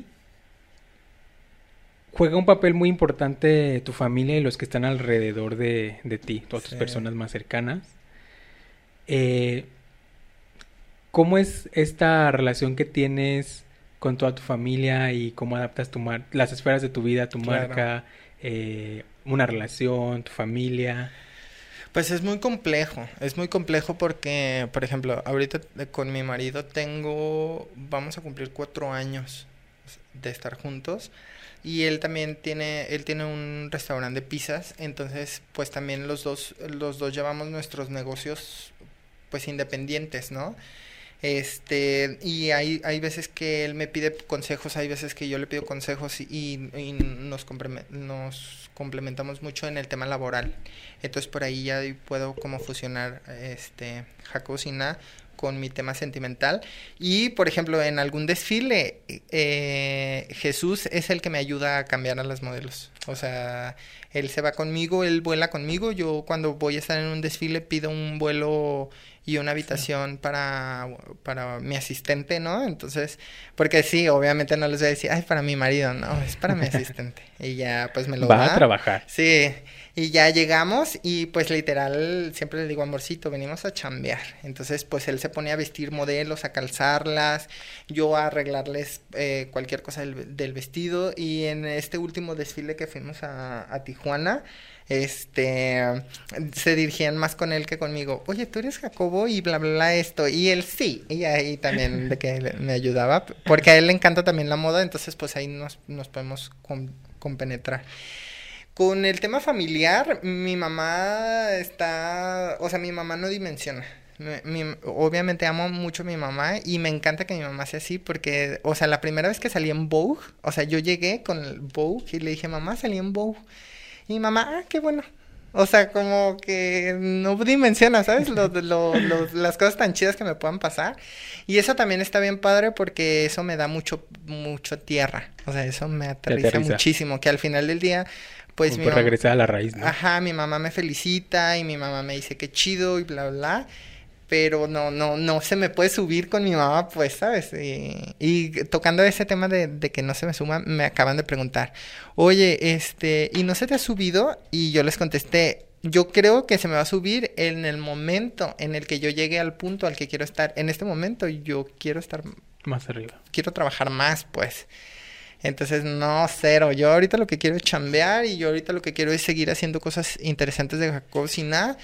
juega un papel muy importante tu familia y los que están alrededor de, de ti, otras sí. personas más cercanas. Eh, ¿Cómo es esta relación que tienes con toda tu familia y cómo adaptas tu mar- las esferas de tu vida, tu claro. marca, eh, una relación, tu familia?
Pues es muy complejo, es muy complejo porque, por ejemplo, ahorita con mi marido tengo, vamos a cumplir cuatro años de estar juntos. Y él también tiene, él tiene un restaurante de pizzas, entonces pues también los dos, los dos llevamos nuestros negocios pues independientes, ¿no? Este, y hay, hay veces que él me pide consejos, hay veces que yo le pido consejos y, y nos, compre- nos complementamos mucho en el tema laboral. Entonces por ahí ya puedo como fusionar este Jacobo Sina con mi tema sentimental. Y por ejemplo en algún desfile eh, Jesús es el que me ayuda a cambiar a las modelos, o sea, él se va conmigo, él vuela conmigo. Yo cuando voy a estar en un desfile pido un vuelo y una habitación sí. para, para mi asistente, ¿no? Entonces, porque sí, obviamente no les voy a decir, ay, para mi marido, no, es para mi asistente. Y ya, pues me lo
va
da.
a trabajar.
Sí, y ya llegamos y pues literal, siempre le digo, amorcito, venimos a chambear. Entonces, pues él se pone a vestir modelos, a calzarlas, yo a arreglarles eh, cualquier cosa del, del vestido. Y en este último desfile que fuimos a, a Tijuana, este, se dirigían más con él que conmigo. Oye, tú eres Jacobo y bla, bla, bla, esto. Y él sí, y ahí también de que me ayudaba, porque a él le encanta también la moda, entonces pues ahí nos, nos podemos com- compenetrar. Con el tema familiar, mi mamá está, o sea, mi mamá no dimensiona. Mi, mi, obviamente amo mucho a mi mamá y me encanta que mi mamá sea así porque, o sea, la primera vez que salí en Vogue, o sea, yo llegué con el Vogue y le dije, mamá, salí en Vogue. Y mi mamá, ah, qué bueno. O sea, como que no dimensiona, ¿sabes? Lo, lo, lo, las cosas tan chidas que me puedan pasar. Y eso también está bien padre porque eso me da mucho, mucho tierra. O sea, eso me aterriza, aterriza. muchísimo. Que al final del día, pues
como
mi
mamá... regresar a la raíz, ¿no?
Ajá, mi mamá me felicita y mi mamá me dice qué chido y bla, bla, bla. Pero no, no, no se me puede subir con mi mamá, pues, ¿sabes? Y, y tocando ese tema de, de que no se me suma, me acaban de preguntar, oye, este, ¿y no se te ha subido? Y yo les contesté, yo creo que se me va a subir en el momento en el que yo llegue al punto al que quiero estar. En este momento yo quiero estar...
más arriba.
Quiero trabajar más, pues. Entonces, no, cero. Yo ahorita lo que quiero es chambear y yo ahorita lo que quiero es seguir haciendo cosas interesantes de cocina.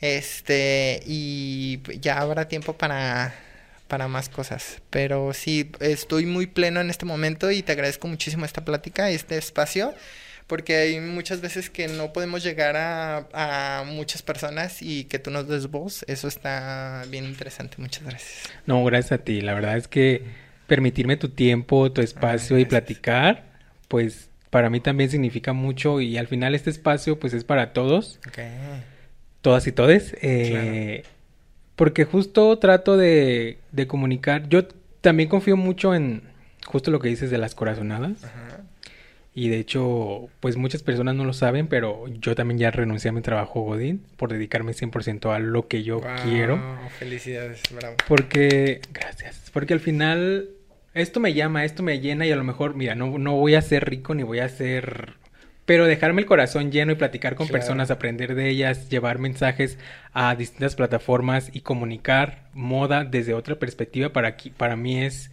Este, y ya habrá tiempo para, para más cosas. Pero sí, estoy muy pleno en este momento y te agradezco muchísimo esta plática, este espacio, porque hay muchas veces que no podemos llegar a, a muchas personas y que tú nos des voz. Eso está bien interesante. Muchas gracias.
No, gracias a ti. La verdad es que permitirme tu tiempo, tu espacio Ay, y platicar, pues para mí también significa mucho y al final este espacio pues es para todos.
Okay.
Todas y todes, eh, claro. Porque justo trato de, de comunicar, yo también confío mucho en justo lo que dices de las corazonadas. Ajá. Y de hecho, pues muchas personas no lo saben, pero yo también ya renuncié a mi trabajo Godín por dedicarme cien por ciento a lo que yo wow, quiero.
Felicidades, bravo.
Porque, gracias, porque al final esto me llama, esto me llena y a lo mejor, mira, no, no voy a ser rico ni voy a ser... Pero dejarme el corazón lleno y platicar con claro. personas, aprender de ellas, llevar mensajes a distintas plataformas y comunicar moda desde otra perspectiva para, aquí, para mí es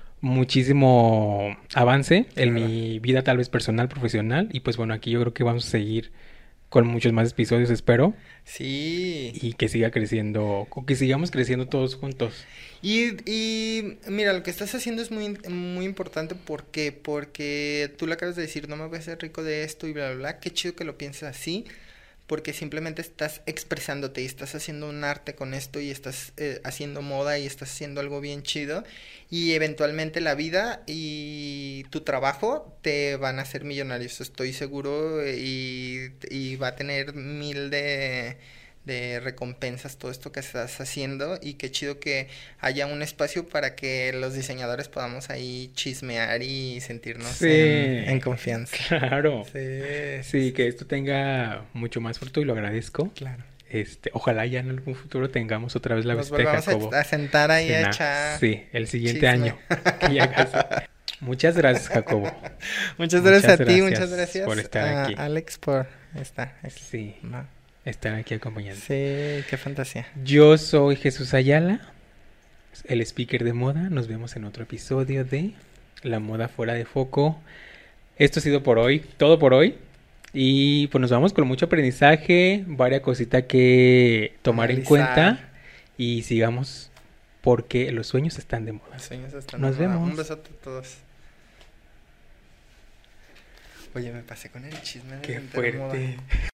muchísimo avance claro. en mi vida tal vez personal, profesional. Y pues bueno, aquí yo creo que vamos a seguir con muchos más episodios, espero.
Sí.
Y que siga creciendo, que sigamos creciendo todos juntos.
Y, y mira, lo que estás haciendo es muy, muy importante. ¿Por qué? Porque tú le acabas de decir, no me voy a hacer rico de esto y bla, bla, bla. Qué chido que lo pienses así. Porque simplemente estás expresándote y estás haciendo un arte con esto y estás eh, haciendo moda y estás haciendo algo bien chido. Y eventualmente la vida y tu trabajo te van a hacer millonarios, estoy seguro. Y, y va a tener mil de... de recompensas todo esto que estás haciendo y qué chido que haya un espacio para que los diseñadores podamos ahí chismear y sentirnos
sí,
en, en confianza.
Claro.
Sí,
sí, que esto tenga mucho más fruto y lo agradezco.
Claro.
Este, ojalá ya en algún futuro tengamos otra vez la
Nos
visita de Jacobo.
A, a sentar ahí a echar
sí, el siguiente chisme. año. Que ya casi. Muchas gracias, Jacobo.
Muchas gracias muchas a ti, gracias muchas gracias
por estar
a
aquí.
Alex por estar aquí.
Sí.
Va.
Estar aquí acompañando.
Sí, qué fantasía.
Yo soy Jesús Ayala, el speaker de moda. Nos vemos en otro episodio de La Moda Fuera de Foco. Esto ha sido por hoy, todo por hoy. Y pues nos vamos con mucho aprendizaje, varias cositas que tomar Analizar. en cuenta. Y sigamos porque los sueños están de moda.
Los sueños están
nos
de moda.
vemos.
Un besote a todos. Oye, me pasé con el chisme de
Qué fuerte.